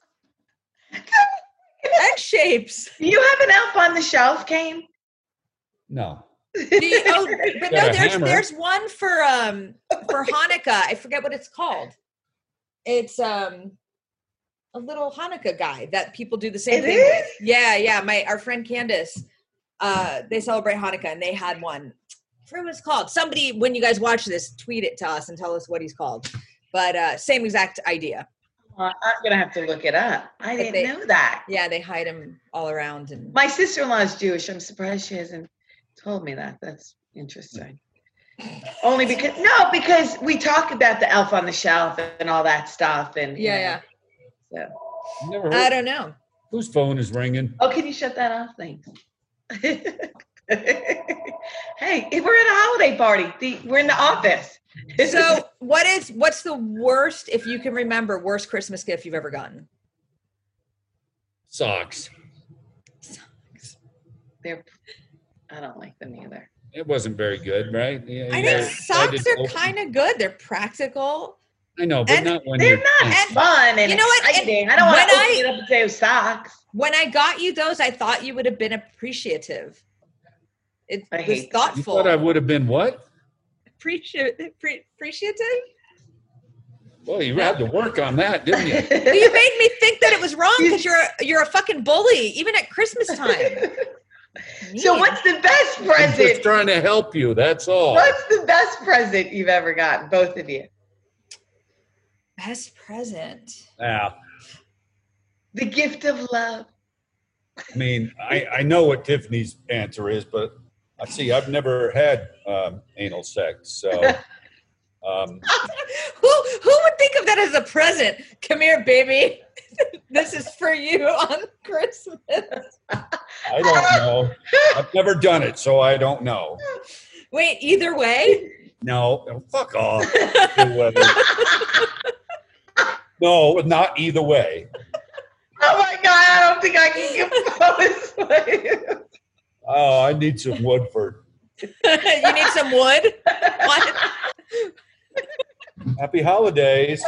[SPEAKER 1] and shapes.
[SPEAKER 2] Do you have an elf on the shelf, Kane?
[SPEAKER 3] No.
[SPEAKER 1] But no,
[SPEAKER 3] Got a hammer.
[SPEAKER 1] there's one for Hanukkah. I forget what it's called. It's a little Hanukkah guy that people do the same thing with. Yeah. Our friend Candace, they celebrate Hanukkah and they had one. I forget what it's called. Somebody, when you guys watch this, tweet it to us and tell us what he's called. But same exact idea.
[SPEAKER 2] I'm gonna have to look it up. I didn't know that.
[SPEAKER 1] Yeah, they hide him all around. And
[SPEAKER 2] My sister-in-law is Jewish. I'm surprised she hasn't told me that. That's interesting. Only because we talk about the elf on the shelf and all that stuff. And
[SPEAKER 1] yeah.
[SPEAKER 2] So.
[SPEAKER 3] Never heard.
[SPEAKER 1] I don't know.
[SPEAKER 3] Whose phone is ringing?
[SPEAKER 2] Oh, can you shut that off? Thanks. Hey, we're at a holiday party. We're in the office.
[SPEAKER 1] So what's the worst, if you can remember, worst Christmas gift you've ever gotten?
[SPEAKER 3] Socks.
[SPEAKER 2] I don't like them either.
[SPEAKER 3] It wasn't very good, right? Yeah,
[SPEAKER 1] I think socks are kind of good. They're practical.
[SPEAKER 3] I know, but
[SPEAKER 1] and
[SPEAKER 3] not when
[SPEAKER 2] they're
[SPEAKER 3] you're
[SPEAKER 2] not fun and
[SPEAKER 1] you know what?
[SPEAKER 2] exciting. I don't want to open it up and say socks.
[SPEAKER 1] When I got you those, I thought you would have been appreciative. It
[SPEAKER 2] I
[SPEAKER 1] was
[SPEAKER 2] hate that.
[SPEAKER 3] You
[SPEAKER 1] thoughtful.
[SPEAKER 3] thought I would have been what?
[SPEAKER 1] Appreciative?
[SPEAKER 3] Well, you had to work on that, didn't you?
[SPEAKER 1] Well, you made me think that it was wrong because you're a fucking bully, even at Christmas time.
[SPEAKER 2] So what's the best
[SPEAKER 3] I'm
[SPEAKER 2] present?
[SPEAKER 3] just trying to help you, that's all.
[SPEAKER 2] What's the best present you've ever gotten, both of you?
[SPEAKER 1] Best present?
[SPEAKER 3] Now,
[SPEAKER 2] The gift of love.
[SPEAKER 3] I meuld I know what Tiffany's answer is, but I see I've never had anal sex, so
[SPEAKER 1] Who would think of that as a present? Come here, baby. This is for you on Christmas.
[SPEAKER 3] I don't know. I've never done it, so I don't know.
[SPEAKER 1] Wait, either way?
[SPEAKER 3] No, fuck off. No, not either way.
[SPEAKER 2] Oh my God, I don't think I can compose.
[SPEAKER 3] Oh, I need some Woodford.
[SPEAKER 1] You need some wood? What?
[SPEAKER 3] Happy holidays.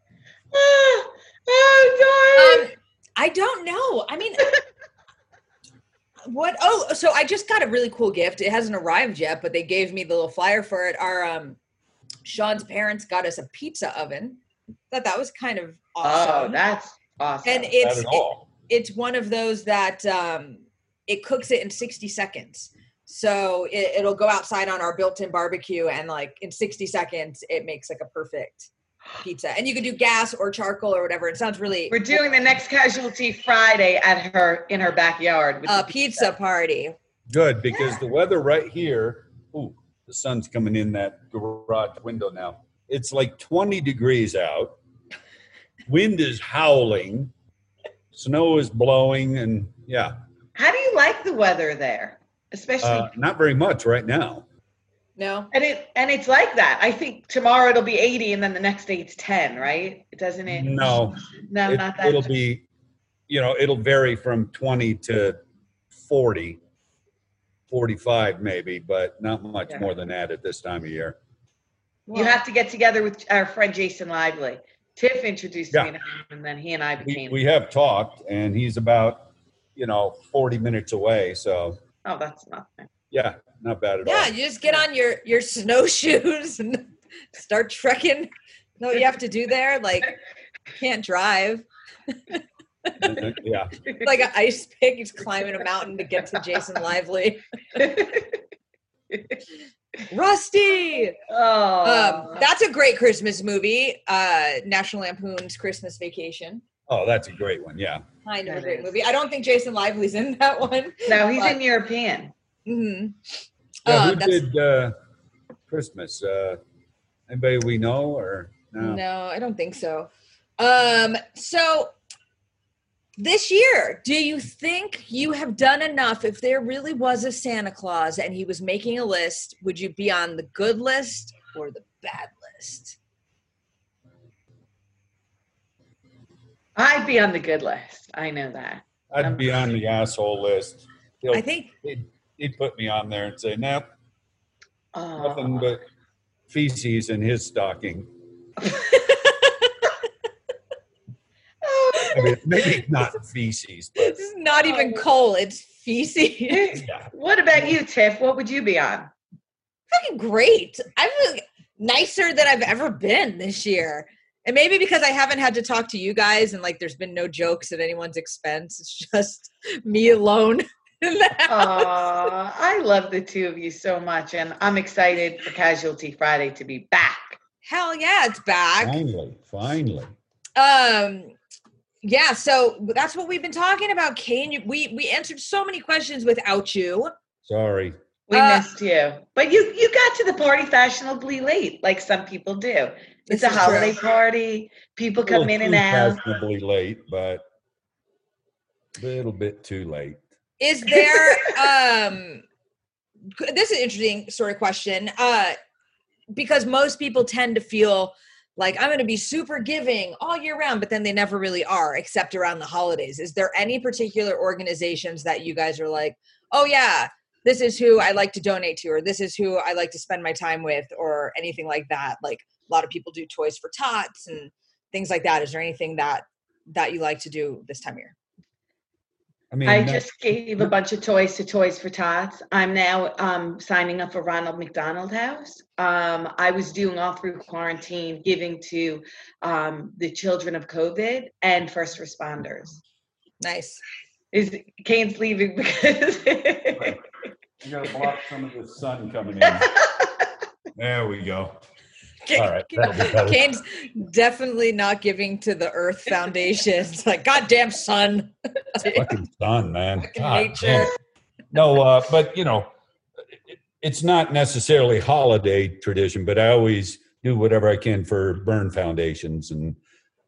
[SPEAKER 2] Oh, God.
[SPEAKER 1] I don't know. I mean, what? Oh, so I just got a really cool gift. It hasn't arrived yet, but they gave me the little flyer for it. Our Sean's parents got us a pizza oven. Thought that was kind of awesome.
[SPEAKER 2] Oh, that's awesome.
[SPEAKER 1] And it's one of those that it cooks it in 60 seconds. So it'll go outside on our built-in barbecue, and like in 60 seconds, it makes like a perfect pizza. And you can do gas or charcoal or whatever. It sounds really.
[SPEAKER 2] We're doing the next Casualty Friday in her backyard. With
[SPEAKER 1] a pizza party.
[SPEAKER 3] Good, because the weather right here, the sun's coming in that garage window now. It's like 20 degrees out. Wind is howling. Snow is blowing, and yeah.
[SPEAKER 2] How do you like the weather there? Especially
[SPEAKER 3] not very much right now.
[SPEAKER 1] No.
[SPEAKER 2] And it's like that. I think tomorrow it'll be 80 and then the next day it's 10, right? Doesn't it?
[SPEAKER 3] No,
[SPEAKER 2] not that.
[SPEAKER 3] It'll be, it'll vary from 20 to 40, 45 maybe, but not much more than that at this time of year.
[SPEAKER 2] You have to get together with our friend Jason Lively. Tiff introduced me to him, and then he and I became.
[SPEAKER 3] We have talked, and he's about, 40 minutes away. So.
[SPEAKER 2] Oh, that's nothing.
[SPEAKER 3] Yeah, not bad at all.
[SPEAKER 1] Yeah, you just get on your snowshoes and start trekking. Know what you have to do there? Like, can't drive.
[SPEAKER 3] Yeah.
[SPEAKER 1] Like an ice pick, he's climbing a mountain to get to Jason Lively. Rusty. That's a great Christmas movie. National Lampoon's Christmas Vacation.
[SPEAKER 3] Oh, that's a great one. Yeah.
[SPEAKER 1] Kind of a great movie. I don't think Jason Lively's in that one.
[SPEAKER 2] No, he's in European.
[SPEAKER 1] Mm-hmm.
[SPEAKER 3] Yeah, who did Christmas? Anybody we know or no?
[SPEAKER 1] No, I don't think so. So this year, do you think you have done enough? If there really was a Santa Claus and he was making a list, would you be on the good list or the bad list?
[SPEAKER 2] I'd be on the good list. I know that.
[SPEAKER 3] I'd be on the asshole list.
[SPEAKER 1] I think
[SPEAKER 3] he'd put me on there and say, nope, nothing but feces in his stocking. I mean, maybe not feces, but
[SPEAKER 1] it's not even coal, it's feces.
[SPEAKER 3] Yeah.
[SPEAKER 2] What about you, Tiff? What would you be on?
[SPEAKER 1] Fucking great. I'm really nicer than I've ever been this year. And maybe because I haven't had to talk to you guys and like there's been no jokes at anyone's expense. It's just me alone in the house.
[SPEAKER 2] I love the two of you so much. And I'm excited for Casualty Friday to be back.
[SPEAKER 1] Hell yeah, it's back.
[SPEAKER 3] Finally.
[SPEAKER 1] Yeah, so that's what we've been talking about, Kane. We answered so many questions without you.
[SPEAKER 3] Sorry.
[SPEAKER 2] We missed you. But you got to the party fashionably late, like some people do. It's a holiday party. People come in and out.
[SPEAKER 3] Fashionably late, but a little bit too late.
[SPEAKER 1] Is there this is an interesting sort of question. Because most people tend to feel like I'm going to be super giving all year round, but then they never really are, except around the holidays. Is there any particular organizations that you guys are like, oh yeah, this is who I like to donate to, or this is who I like to spend my time with, or anything like that? Like a lot of people do Toys for Tots and things like that. Is there anything that you like to do this time of year?
[SPEAKER 2] I just gave a bunch of toys to Toys for Tots. I'm now signing up for Ronald McDonald House. I was doing all through quarantine, giving to the children of COVID and first responders.
[SPEAKER 1] Nice.
[SPEAKER 2] Kane's leaving because
[SPEAKER 3] I gotta block some of the sun coming in. There we go. All right.
[SPEAKER 1] Kane's definitely not giving to the Earth Foundation. It's like, goddamn sun.
[SPEAKER 3] Fucking sun, man.
[SPEAKER 1] Nature.
[SPEAKER 3] No, but it's not necessarily holiday tradition, but I always do whatever I can for burn foundations and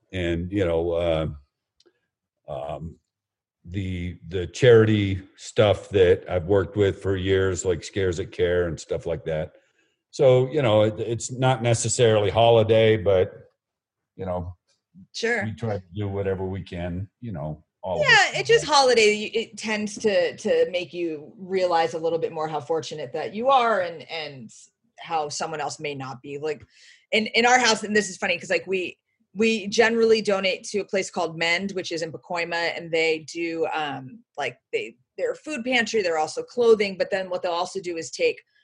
[SPEAKER 3] the charity stuff that I've worked with for years, like Scares at Care and stuff like that. So, it's not necessarily holiday, but,
[SPEAKER 1] sure,
[SPEAKER 3] we try to do whatever we can, all
[SPEAKER 1] it's just holiday. It tends to make you realize a little bit more how fortunate that you are and how someone else may not be. Like in our house, and this is funny because like we generally donate to a place called Mend, which is in Pacoima, and they do they're a food pantry. They're also clothing, but then what they'll also do is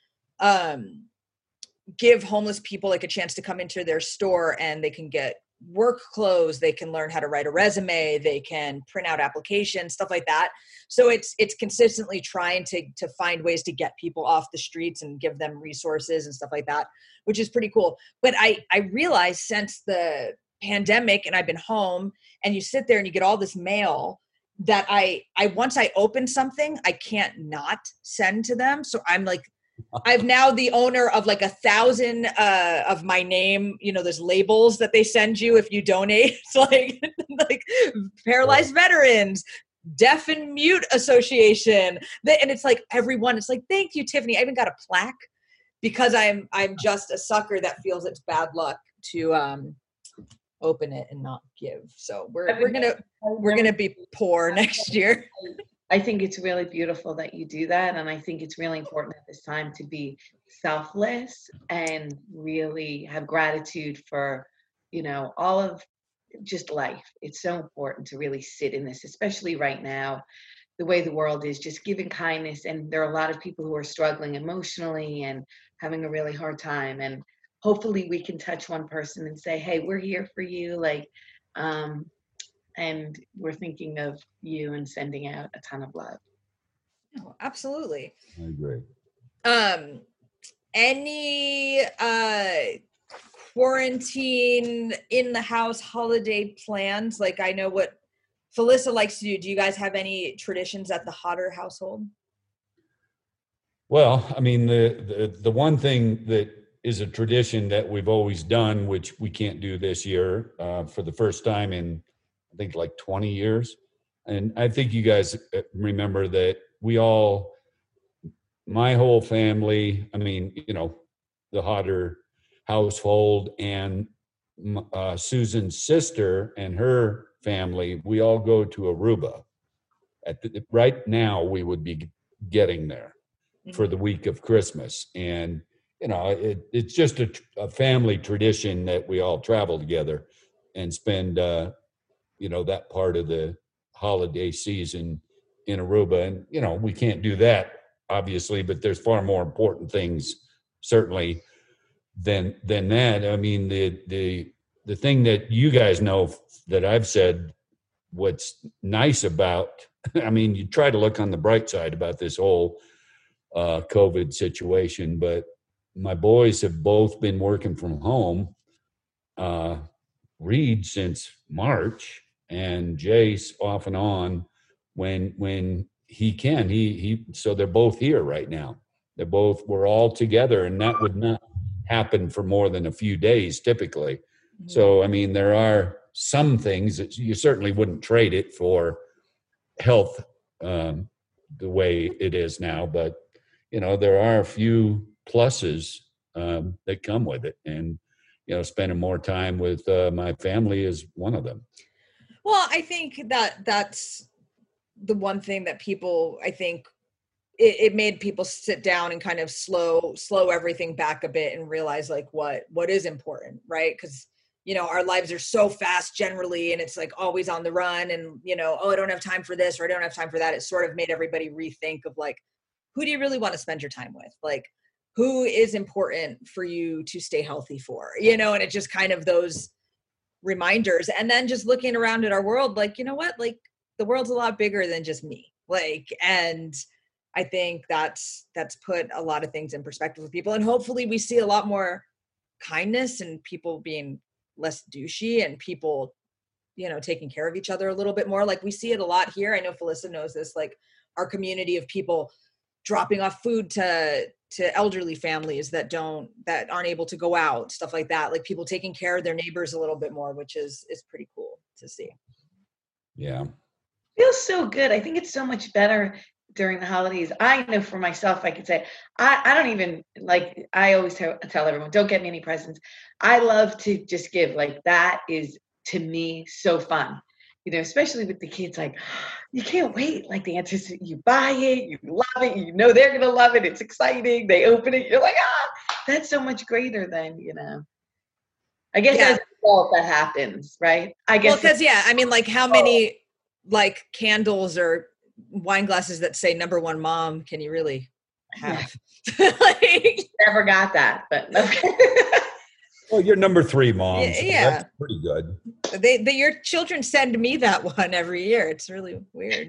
[SPEAKER 1] give homeless people like a chance to come into their store and they can get work clothes. They can learn how to write a resume. They can print out applications, stuff like that. So it's consistently trying to find ways to get people off the streets and give them resources and stuff like that, which is pretty cool. But I realized since the pandemic and I've been home and you sit there and you get all this mail that I once I open something, I can't not send to them. So I'm like, I'm now the owner of like 1,000 of my name. There's labels that they send you if you donate. It's like Paralyzed Veterans, Deaf and Mute Association, and it's like everyone. It's like, thank you, Tiffany. I even got a plaque because I'm just a sucker that feels it's bad luck to open it and not give. So we're gonna be poor next year.
[SPEAKER 2] I think it's really beautiful that you do that. And I think it's really important at this time to be selfless and really have gratitude for, all of just life. It's so important to really sit in this, especially right now, the way the world is, just giving kindness. And there are a lot of people who are struggling emotionally and having a really hard time. And hopefully we can touch one person and say, hey, we're here for you. Like, and we're thinking of you and sending out a ton of love.
[SPEAKER 1] Oh, absolutely.
[SPEAKER 3] I agree.
[SPEAKER 1] Any quarantine in the house holiday plans? Like, I know what Felissa likes to do. Do you guys have any traditions at the Hodder household?
[SPEAKER 3] Well, I mean, the one thing that is a tradition that we've always done, which we can't do this year for the first time in, I think, like 20 years. And I think you guys remember that my whole family, I mean, the Hodder household and Susan's sister and her family, we all go to Aruba. Right now, we would be getting there for the week of Christmas. And, it's just a family tradition that we all travel together and spend, that part of the holiday season in Aruba. And, we can't do that, obviously, but there's far more important things, certainly, than that. I mean, the thing that you guys know that I've said, what's nice about, I mean, you try to look on the bright side about this whole COVID situation, but my boys have both been working from home. Reed since March, and Jace off and on when he can. So they're both here right now. We're all together, and that would not happen for more than a few days typically. Mm-hmm. So, I mean, there are some things that you certainly wouldn't trade it for health the way it is now, but there are a few pluses that come with it, and spending more time with my family is one of them.
[SPEAKER 1] Well, I think that's the one thing that people, I think it made people sit down and kind of slow everything back a bit and realize like what is important, right? Because our lives are so fast generally, and it's like always on the run, and I don't have time for this or I don't have time for that. It sort of made everybody rethink of like, who do you really want to spend your time with? Like, who is important for you to stay healthy for, and it just kind of those reminders. And then just looking around at our world, like, you know what, like the world's a lot bigger than just me. Like, and I think that's put a lot of things in perspective for people. And hopefully we see a lot more kindness and people being less douchey and people, taking care of each other a little bit more. Like we see it a lot here. I know Felissa knows this, like our community of people dropping off food to elderly families that aren't able to go out, stuff like that. Like people taking care of their neighbors a little bit more, which is pretty cool to see.
[SPEAKER 3] Yeah.
[SPEAKER 2] Feels so good. I think it's so much better during the holidays. I know for myself, I could say, I don't even like, I always tell everyone, don't get me any presents. I love to just give, like that is to me so fun. Especially with the kids, like, you can't wait. Like the anticipation, you buy it, you love it, they're going to love it. It's exciting. They open it. You're like, that's so much greater than, I guess as a result that happens, right? I guess.
[SPEAKER 1] Well, because, I mean, like how many like candles or wine glasses that say number one mom can you really have?
[SPEAKER 2] Like, never got that, but okay.
[SPEAKER 3] Well, you're number 3 mom. So
[SPEAKER 1] yeah.
[SPEAKER 3] That's pretty good.
[SPEAKER 1] Your children send me that one every year. It's really weird.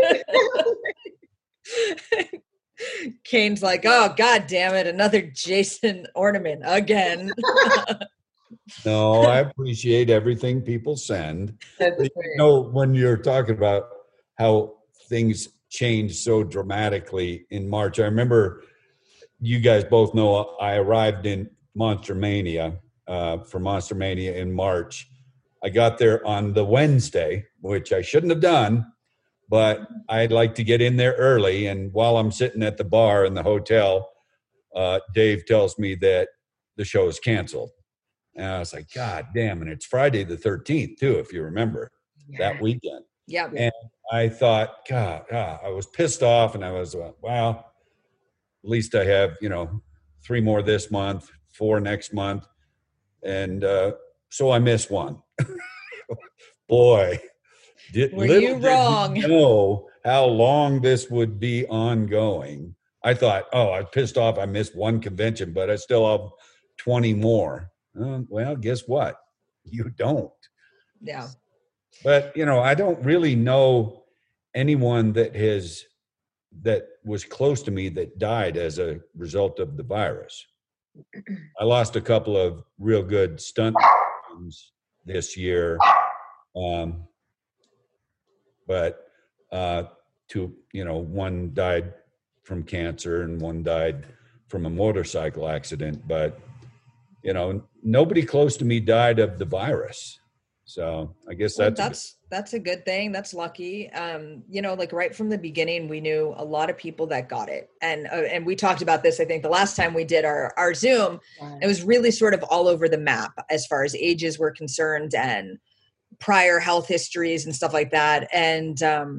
[SPEAKER 1] Kane's like, oh, God damn it. Another Jason ornament again.
[SPEAKER 3] No, I appreciate everything people send. When you're talking about how things changed so dramatically in March, I remember you guys both know I arrived in Monster Mania for Monster Mania in March. I got there on the Wednesday, which I shouldn't have done, but I'd like to get in there early. And while I'm sitting at the bar in the hotel, Dave tells me that the show is canceled. And I was like, God damn. And it's Friday the 13th too, if you remember that weekend.
[SPEAKER 1] Yeah.
[SPEAKER 3] And I thought, God, I was pissed off, and I was, wow, at least I have, 3 more this month, 4 next month. And so I missed one. Boy,
[SPEAKER 1] were you wrong?
[SPEAKER 3] Did you know how long this would be ongoing. I thought, I was pissed off I missed one convention, but I still have 20 more. Well, guess what? You don't.
[SPEAKER 1] Yeah.
[SPEAKER 3] But I don't really know anyone that was close to me that died as a result of the virus. I lost a couple of real good stunt teams this year, but one died from cancer and one died from a motorcycle accident. But nobody close to me died of the virus. So I guess
[SPEAKER 1] that's a good thing. That's lucky. Like right from the beginning, we knew a lot of people that got it. And we talked about this, I think the last time we did our Zoom, it was really sort of all over the map as far as ages were concerned and prior health histories and stuff like that. And,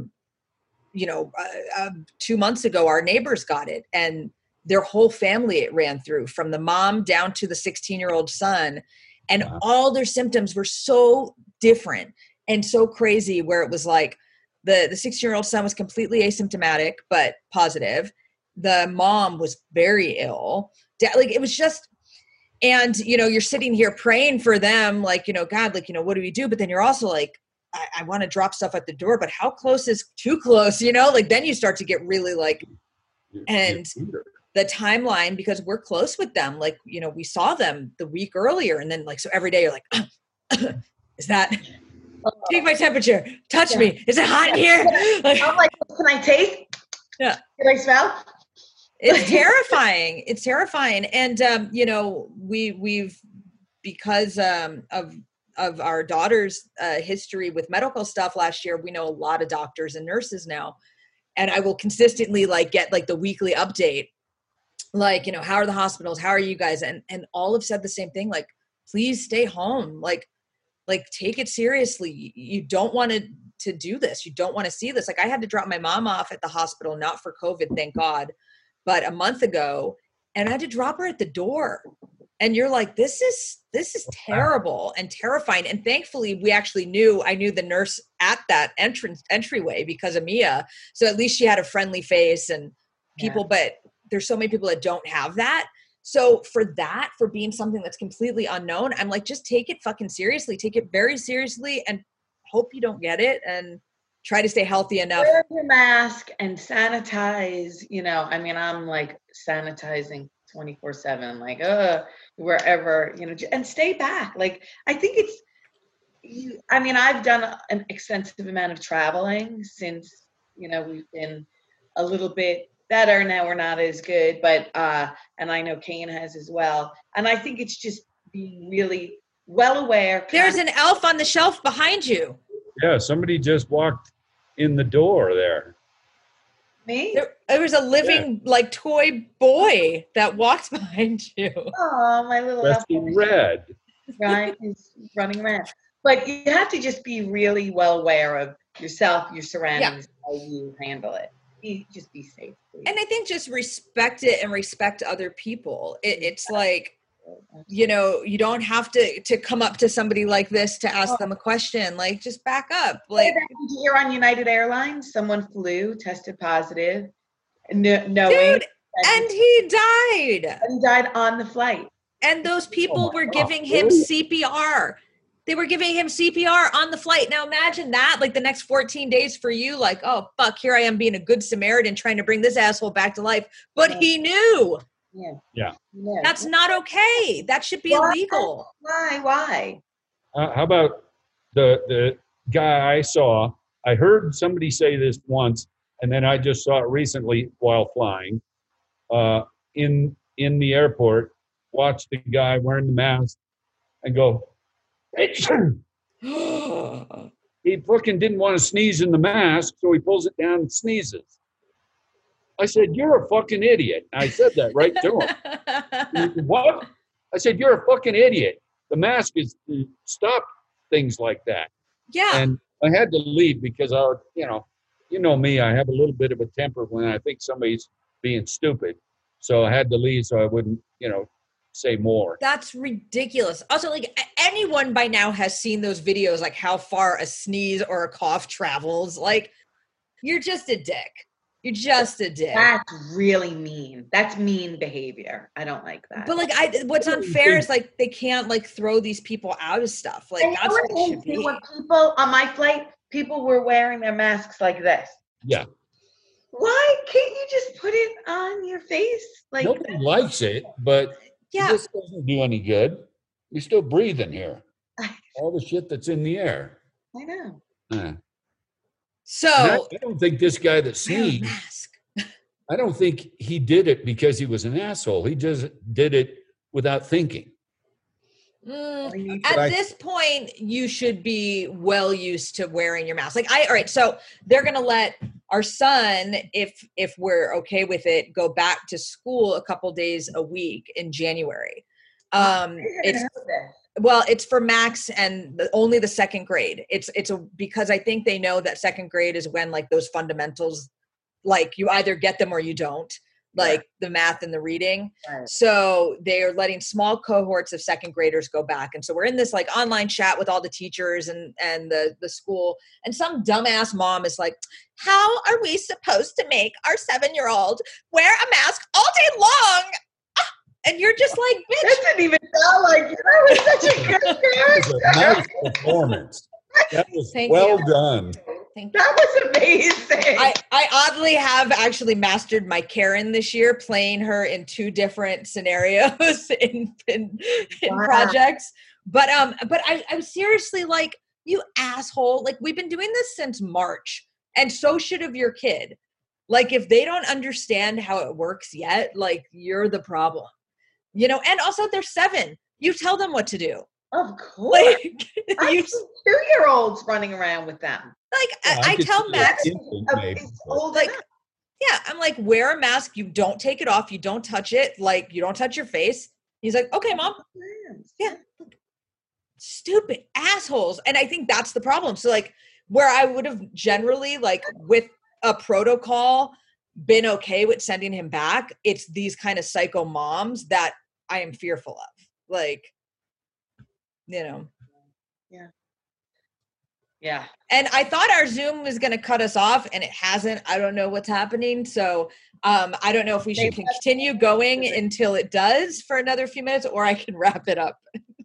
[SPEAKER 1] 2 months ago, our neighbors got it and their whole family it ran through, from the mom down to the 16-year-old son. And all their symptoms were so different and so crazy, where it was like the 16-year-old son was completely asymptomatic, but positive. The mom was very ill. Like it was just, and, you're sitting here praying for them, like, God, like, what do we do? But then you're also like, I want to drop stuff at the door, but how close is too close? Like then you start to get really like, and the timeline, because we're close with them. Like, we saw them the week earlier. And then like, so every day you're like, is that, take my temperature, touch me. Is it hot in here?
[SPEAKER 2] I'm like, can I taste?
[SPEAKER 1] Yeah.
[SPEAKER 2] Can I smell?
[SPEAKER 1] It's terrifying. It's terrifying. And, we've, because of our daughter's history with medical stuff last year, we know a lot of doctors and nurses now. And I will consistently like get like the weekly update. Like, how are the hospitals? How are you guys? And all have said the same thing. Like, please stay home. Like take it seriously. You don't want to do this. You don't want to see this. Like I had to drop my mom off at the hospital, not for COVID, thank God, but a month ago. And I had to drop her at the door. And you're like, this is terrible and terrifying. And thankfully I knew the nurse at that entryway because of Mia. So at least she had a friendly face and people, but there's so many people that don't have that. So for being something that's completely unknown, I'm like, just take it fucking seriously. Take it very seriously and hope you don't get it and try to stay healthy enough.
[SPEAKER 2] Wear your mask and sanitize, I'm like sanitizing 24/7, like, wherever, and stay back. Like, I think I've done an extensive amount of traveling since, we've been a little bit better. Now we're not as good, but, and I know Kane has as well. And I think it's just being really well aware.
[SPEAKER 1] There's an elf on the shelf behind you.
[SPEAKER 3] Yeah. Somebody just walked in the door there.
[SPEAKER 2] Me?
[SPEAKER 1] There was a living like toy boy that walked behind you.
[SPEAKER 2] Oh, my little
[SPEAKER 3] elf. Red.
[SPEAKER 2] Right. He's running around. But you have to just be really well aware of yourself, your surroundings, how you handle it. Just be safe, please.
[SPEAKER 1] And I think just respect it and respect other people. It's like, you don't have to come up to somebody like this to ask them a question. Like, just back up. Like,
[SPEAKER 2] did you hear on United Airlines, someone flew, tested positive, knowing.
[SPEAKER 1] Dude, and he died.
[SPEAKER 2] And he died on the flight.
[SPEAKER 1] And those people were giving him CPR. They were giving him CPR on the flight. Now imagine that, like the next 14 days for you, like, oh, fuck, here I am being a good Samaritan trying to bring this asshole back to life. But he knew.
[SPEAKER 3] Yeah.
[SPEAKER 1] That's not okay. That should be illegal.
[SPEAKER 2] Why?
[SPEAKER 3] How about the guy I saw? I heard somebody say this once, and then I just saw it recently while flying. In the airport, watch the guy wearing the mask and go, he fucking didn't want to sneeze in the mask, so he pulls it down and sneezes. I said, "You're a fucking idiot." I said that right to him. What? I said, "You're a fucking idiot. The mask is to stop things like that."
[SPEAKER 1] Yeah.
[SPEAKER 3] And I had to leave because I, you know me, I have a little bit of a temper when I think somebody's being stupid. So I had to leave so I wouldn't, say more.
[SPEAKER 1] That's ridiculous. Also, like, anyone by now has seen those videos, like how far a sneeze or a cough travels. Like, you're just a dick. You're just a dick.
[SPEAKER 2] That's really mean. That's mean behavior. I don't like that.
[SPEAKER 1] But like, what's unfair is like they can't like throw these people out of stuff. Like
[SPEAKER 2] and
[SPEAKER 1] that's what it should be.
[SPEAKER 2] When people on my flight, people were wearing their masks like this.
[SPEAKER 3] Yeah.
[SPEAKER 2] Why can't you just put it on your face? Like
[SPEAKER 3] Nobody likes it, but
[SPEAKER 1] Yeah.
[SPEAKER 3] this doesn't do any good. You're still breathing here. All the shit that's in the air.
[SPEAKER 2] I know.
[SPEAKER 3] Yeah.
[SPEAKER 1] So
[SPEAKER 3] I don't think this guy that sneezed,
[SPEAKER 1] mask.
[SPEAKER 3] I don't think he did it because he was an asshole. He just did it without thinking.
[SPEAKER 1] At this point, you should be well used to wearing your mask. Like all right, so they're gonna let our son, if we're okay with it, go back to school a couple days a week in January. It's for Max and only the second grade. Because I think they know that second grade is when like those fundamentals, like you either get them or you don't, like the math and the reading. Right. So they are letting small cohorts of second graders go back. And so we're in this like online chat with all the teachers and the school. And some dumbass mom is like, how are we supposed to make our 7-year-old wear a mask all day long? And you're just like, bitch.
[SPEAKER 2] That didn't even sound like you. That was such a good character.
[SPEAKER 3] That was a nice performance. That was done.
[SPEAKER 1] Thank you.
[SPEAKER 2] That was amazing.
[SPEAKER 1] I oddly have actually mastered my Karen this year, playing her in 2 different scenarios in projects. But I'm seriously like, you asshole. Like we've been doing this since March, and so should have your kid. Like if they don't understand how it works yet, like you're the problem. You know, and also they're 7. You tell them what to do.
[SPEAKER 2] Of course.
[SPEAKER 1] Like,
[SPEAKER 2] I see 2-year-olds running around with them.
[SPEAKER 1] Like I tell Max,
[SPEAKER 2] like,
[SPEAKER 1] yeah, I'm like, wear a mask. You don't take it off. You don't touch it. Like you don't touch your face. He's like, okay, mom. Yeah. Stupid assholes. And I think that's the problem. So like where I would have generally like with a protocol been okay with sending him back, it's these kind of psycho moms that I am fearful of. Like, you know.
[SPEAKER 2] Yeah.
[SPEAKER 1] And I thought our Zoom was going to cut us off, and it hasn't. I don't know what's happening. So I don't know if we should continue going until it does for another few minutes, or I can wrap it up.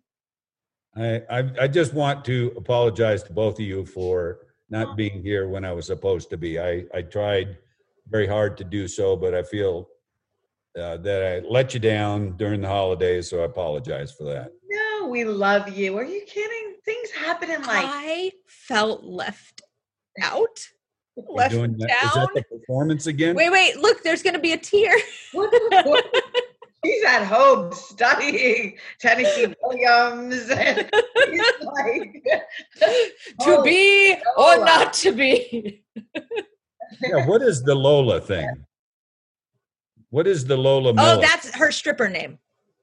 [SPEAKER 3] I just want to apologize to both of you for not being here when I was supposed to be. I tried very hard to do so, but I feel that I let you down during the holidays, so I apologize for that.
[SPEAKER 2] No, we love you. Are you kidding? Things happen in life.
[SPEAKER 1] I felt left out. Left down. Is
[SPEAKER 3] that the performance again?
[SPEAKER 1] Wait. Look, there's going to be a tear.
[SPEAKER 2] He's at home studying Tennessee Williams. And he's like,
[SPEAKER 1] to be or not to be.
[SPEAKER 3] Yeah, what is the Lola thing? What is the Lola Miller?
[SPEAKER 1] Oh, that's her stripper name.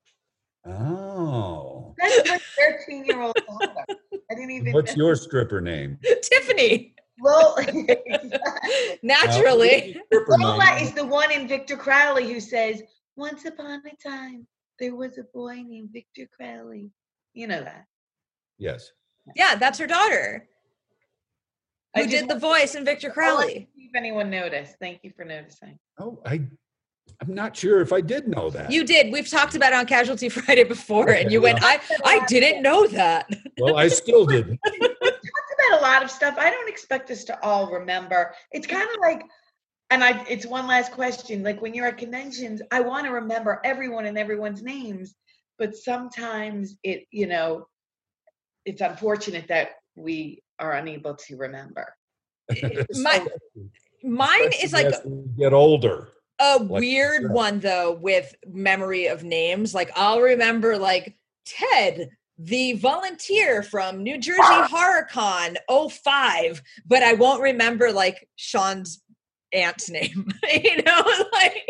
[SPEAKER 3] Oh.
[SPEAKER 2] That's my 13-year-old daughter. I didn't even
[SPEAKER 3] What's your stripper name?
[SPEAKER 1] Tiffany.
[SPEAKER 2] Well,
[SPEAKER 1] naturally.
[SPEAKER 2] Lola is the one in Victor Crowley who says, once upon a time, there was a boy named Victor Crowley. You know that.
[SPEAKER 3] Yes.
[SPEAKER 1] Yeah, that's her daughter. Who did the voice in Victor Crowley.
[SPEAKER 2] If anyone noticed. Thank you for noticing.
[SPEAKER 3] Oh, I'm not sure if I did know that.
[SPEAKER 1] You did. We've talked about it on Casualty Friday before, and you went, I didn't know that.
[SPEAKER 3] Well, I still didn't.
[SPEAKER 2] We talked about a lot of stuff. I don't expect us to all remember. It's kind of like, it's one last question. Like when you're at conventions, I want to remember everyone and everyone's names, but sometimes it's unfortunate that we are unable to remember.
[SPEAKER 1] Mine is like
[SPEAKER 3] get older.
[SPEAKER 1] A weird one though with memory of names. Like I'll remember like Ted, the volunteer from New Jersey HorrorCon 05, but I won't remember like Sean's aunt's name. Like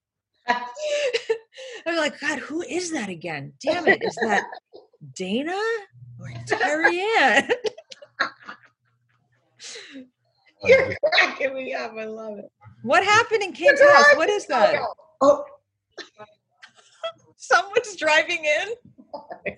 [SPEAKER 1] I'm like, God, who is that again? Damn it, is that Dana or Terry Ann?
[SPEAKER 2] You're cracking me up. I love it.
[SPEAKER 1] What happened in Kate's house? What is that?
[SPEAKER 2] Oh.
[SPEAKER 1] Someone's driving in?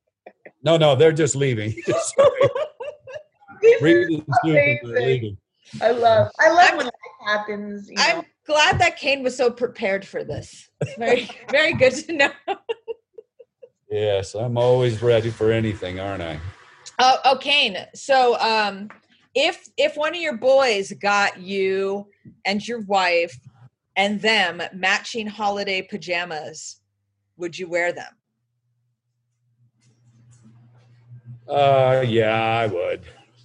[SPEAKER 3] No, they're just leaving. Sorry. They're leaving.
[SPEAKER 2] I love when life happens. You know.
[SPEAKER 1] I'm glad that Kane was so prepared for this. Very, very good to know.
[SPEAKER 3] Yes, I'm always ready for anything, aren't I?
[SPEAKER 1] Oh, Kane. So, if one of your boys got you and your wife and them matching holiday pajamas, would you wear them?
[SPEAKER 3] Yeah, I would.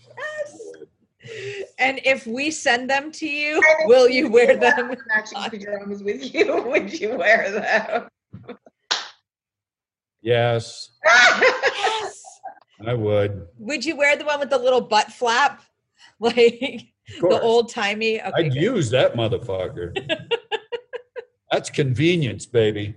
[SPEAKER 1] Yes. And if we send them to you, will you wear them?
[SPEAKER 2] Matching pajamas with you, would you wear them?
[SPEAKER 3] Yes,
[SPEAKER 1] Yes.
[SPEAKER 3] I would.
[SPEAKER 1] Would you wear the one with the little butt flap? Like
[SPEAKER 3] Of course.
[SPEAKER 1] the old timey? Okay,
[SPEAKER 3] I'd
[SPEAKER 1] good.
[SPEAKER 3] use that motherfucker. That's convenience, baby.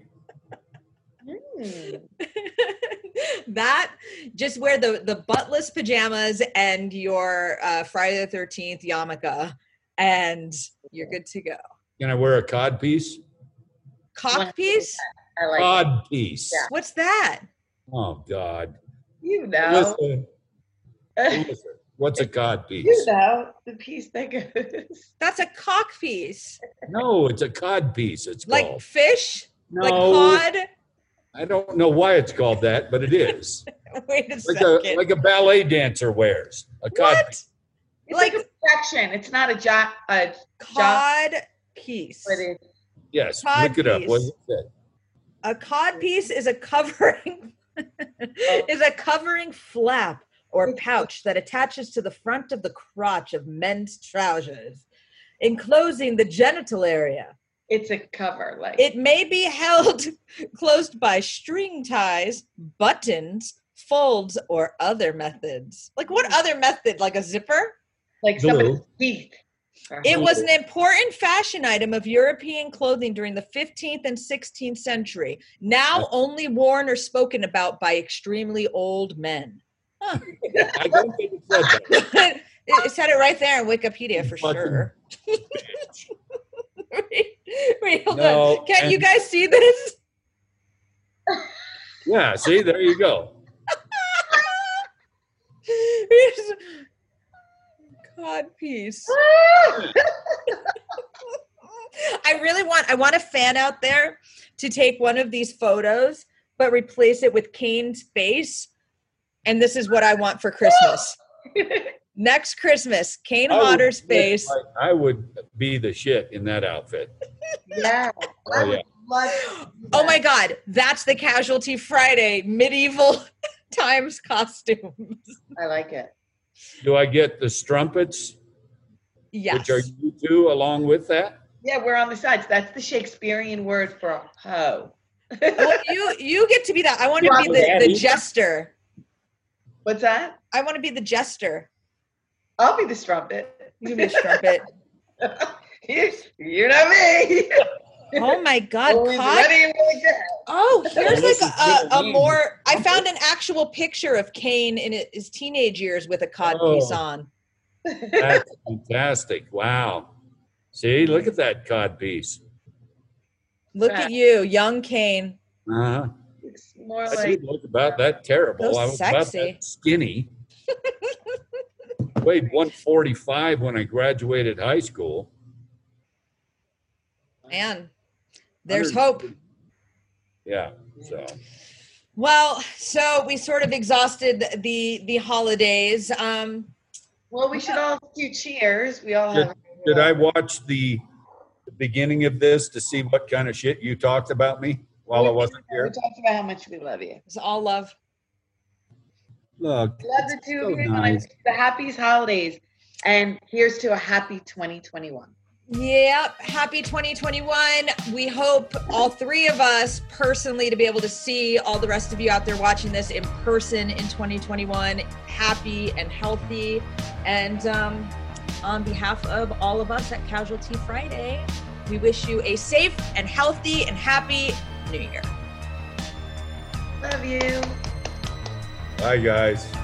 [SPEAKER 1] That, just wear the buttless pajamas and your Friday the 13th yarmulke, and you're good to go.
[SPEAKER 3] Can I wear a cod piece?
[SPEAKER 1] Cock piece?
[SPEAKER 2] I like
[SPEAKER 3] Cod piece.
[SPEAKER 2] Yeah.
[SPEAKER 1] What's that?
[SPEAKER 3] Oh, God.
[SPEAKER 2] you know.
[SPEAKER 3] Alyssa, what's a cod piece?
[SPEAKER 2] You know the piece that goes.
[SPEAKER 1] That's a cock piece.
[SPEAKER 3] No, it's a cod piece. It's
[SPEAKER 1] Like
[SPEAKER 3] called.
[SPEAKER 1] fish?
[SPEAKER 3] No,
[SPEAKER 1] Like cod?
[SPEAKER 3] I don't know why it's called that, but it is.
[SPEAKER 1] Wait a second.
[SPEAKER 3] like a ballet dancer wears a cod
[SPEAKER 1] What?
[SPEAKER 3] piece.
[SPEAKER 2] It's like a protection. It's not a
[SPEAKER 1] Cod piece.
[SPEAKER 2] but it,
[SPEAKER 3] Yes,
[SPEAKER 1] Cod
[SPEAKER 3] look it up.
[SPEAKER 1] piece.
[SPEAKER 3] What is it?
[SPEAKER 1] A cod piece is a covering flap or pouch that attaches to the front of the crotch of men's trousers, enclosing the genital area.
[SPEAKER 2] it's a cover. Like
[SPEAKER 1] It may be held closed by string ties, buttons, folds, or other methods. Like what other method? Like a zipper?
[SPEAKER 2] like
[SPEAKER 3] Glue.
[SPEAKER 2] somebody's teeth.
[SPEAKER 1] It was an important fashion item of European clothing during the 15th and 16th century, now only worn or spoken about by extremely old men. Huh.
[SPEAKER 3] I don't think it said that.
[SPEAKER 1] It said it right there in Wikipedia for
[SPEAKER 3] Button.
[SPEAKER 1] sure. Wait, hold
[SPEAKER 3] No,
[SPEAKER 1] on. Can't you
[SPEAKER 3] and-
[SPEAKER 1] guys see this?
[SPEAKER 3] Yeah, see, there you go.
[SPEAKER 1] God piece. I want a fan out there to take one of these photos, but replace it with Kane's face. And this is what I want for Christmas. Next Christmas, Kane Hodder's face.
[SPEAKER 3] I would be the shit in that outfit.
[SPEAKER 2] Yeah.
[SPEAKER 3] Oh, yeah.
[SPEAKER 1] Oh my God, that's the Casualty Friday medieval times costumes.
[SPEAKER 2] I like it.
[SPEAKER 3] Do I get the strumpets,
[SPEAKER 1] Yes.
[SPEAKER 3] which are you two along with that?
[SPEAKER 2] Yeah, we're on the sides. That's the Shakespearean word for a hoe.
[SPEAKER 1] Well, you get to be that. I want to be the jester.
[SPEAKER 2] What's that?
[SPEAKER 1] I want to be the jester.
[SPEAKER 2] I'll be the strumpet.
[SPEAKER 1] You can be the trumpet.
[SPEAKER 2] You know me.
[SPEAKER 1] Oh my God,
[SPEAKER 2] Always
[SPEAKER 1] cod.
[SPEAKER 2] ready and willing to help.
[SPEAKER 1] Oh, here's
[SPEAKER 3] This
[SPEAKER 1] like
[SPEAKER 3] is
[SPEAKER 1] a
[SPEAKER 3] really
[SPEAKER 1] more. I
[SPEAKER 3] neat.
[SPEAKER 1] found an actual picture of Kane in his teenage years with a cod piece
[SPEAKER 3] Oh.
[SPEAKER 1] on.
[SPEAKER 3] That's fantastic. Wow. See, look at that cod piece.
[SPEAKER 1] Look at you, young Kane.
[SPEAKER 3] Uh-huh.
[SPEAKER 2] It's more
[SPEAKER 3] I
[SPEAKER 2] like
[SPEAKER 3] didn't look about that terrible.
[SPEAKER 1] So
[SPEAKER 3] I was about
[SPEAKER 1] sexy.
[SPEAKER 3] that skinny. Weighed 145 when I graduated high school.
[SPEAKER 1] Man, there's hope.
[SPEAKER 3] Yeah. So
[SPEAKER 1] Well, so we sort of exhausted the holidays.
[SPEAKER 2] well, we should all do cheers. We all
[SPEAKER 3] Did-
[SPEAKER 2] have.
[SPEAKER 3] did I watch the beginning of this to see what kind of shit you talked about me while I wasn't
[SPEAKER 2] We
[SPEAKER 3] here?
[SPEAKER 2] talked about how much we love you.
[SPEAKER 1] It's all love.
[SPEAKER 3] Look,
[SPEAKER 2] Love the
[SPEAKER 3] it's
[SPEAKER 2] two
[SPEAKER 3] so
[SPEAKER 2] of you. And I
[SPEAKER 3] nice.
[SPEAKER 2] wish you the happiest holidays. And here's to a happy 2021.
[SPEAKER 1] Yep. Happy 2021. We hope all three of us personally to be able to see all the rest of you out there watching this in person in 2021, happy and healthy. And on behalf of all of us at Casualty Friday, we wish you a safe and healthy and happy New Year.
[SPEAKER 2] Love you.
[SPEAKER 3] Bye, guys.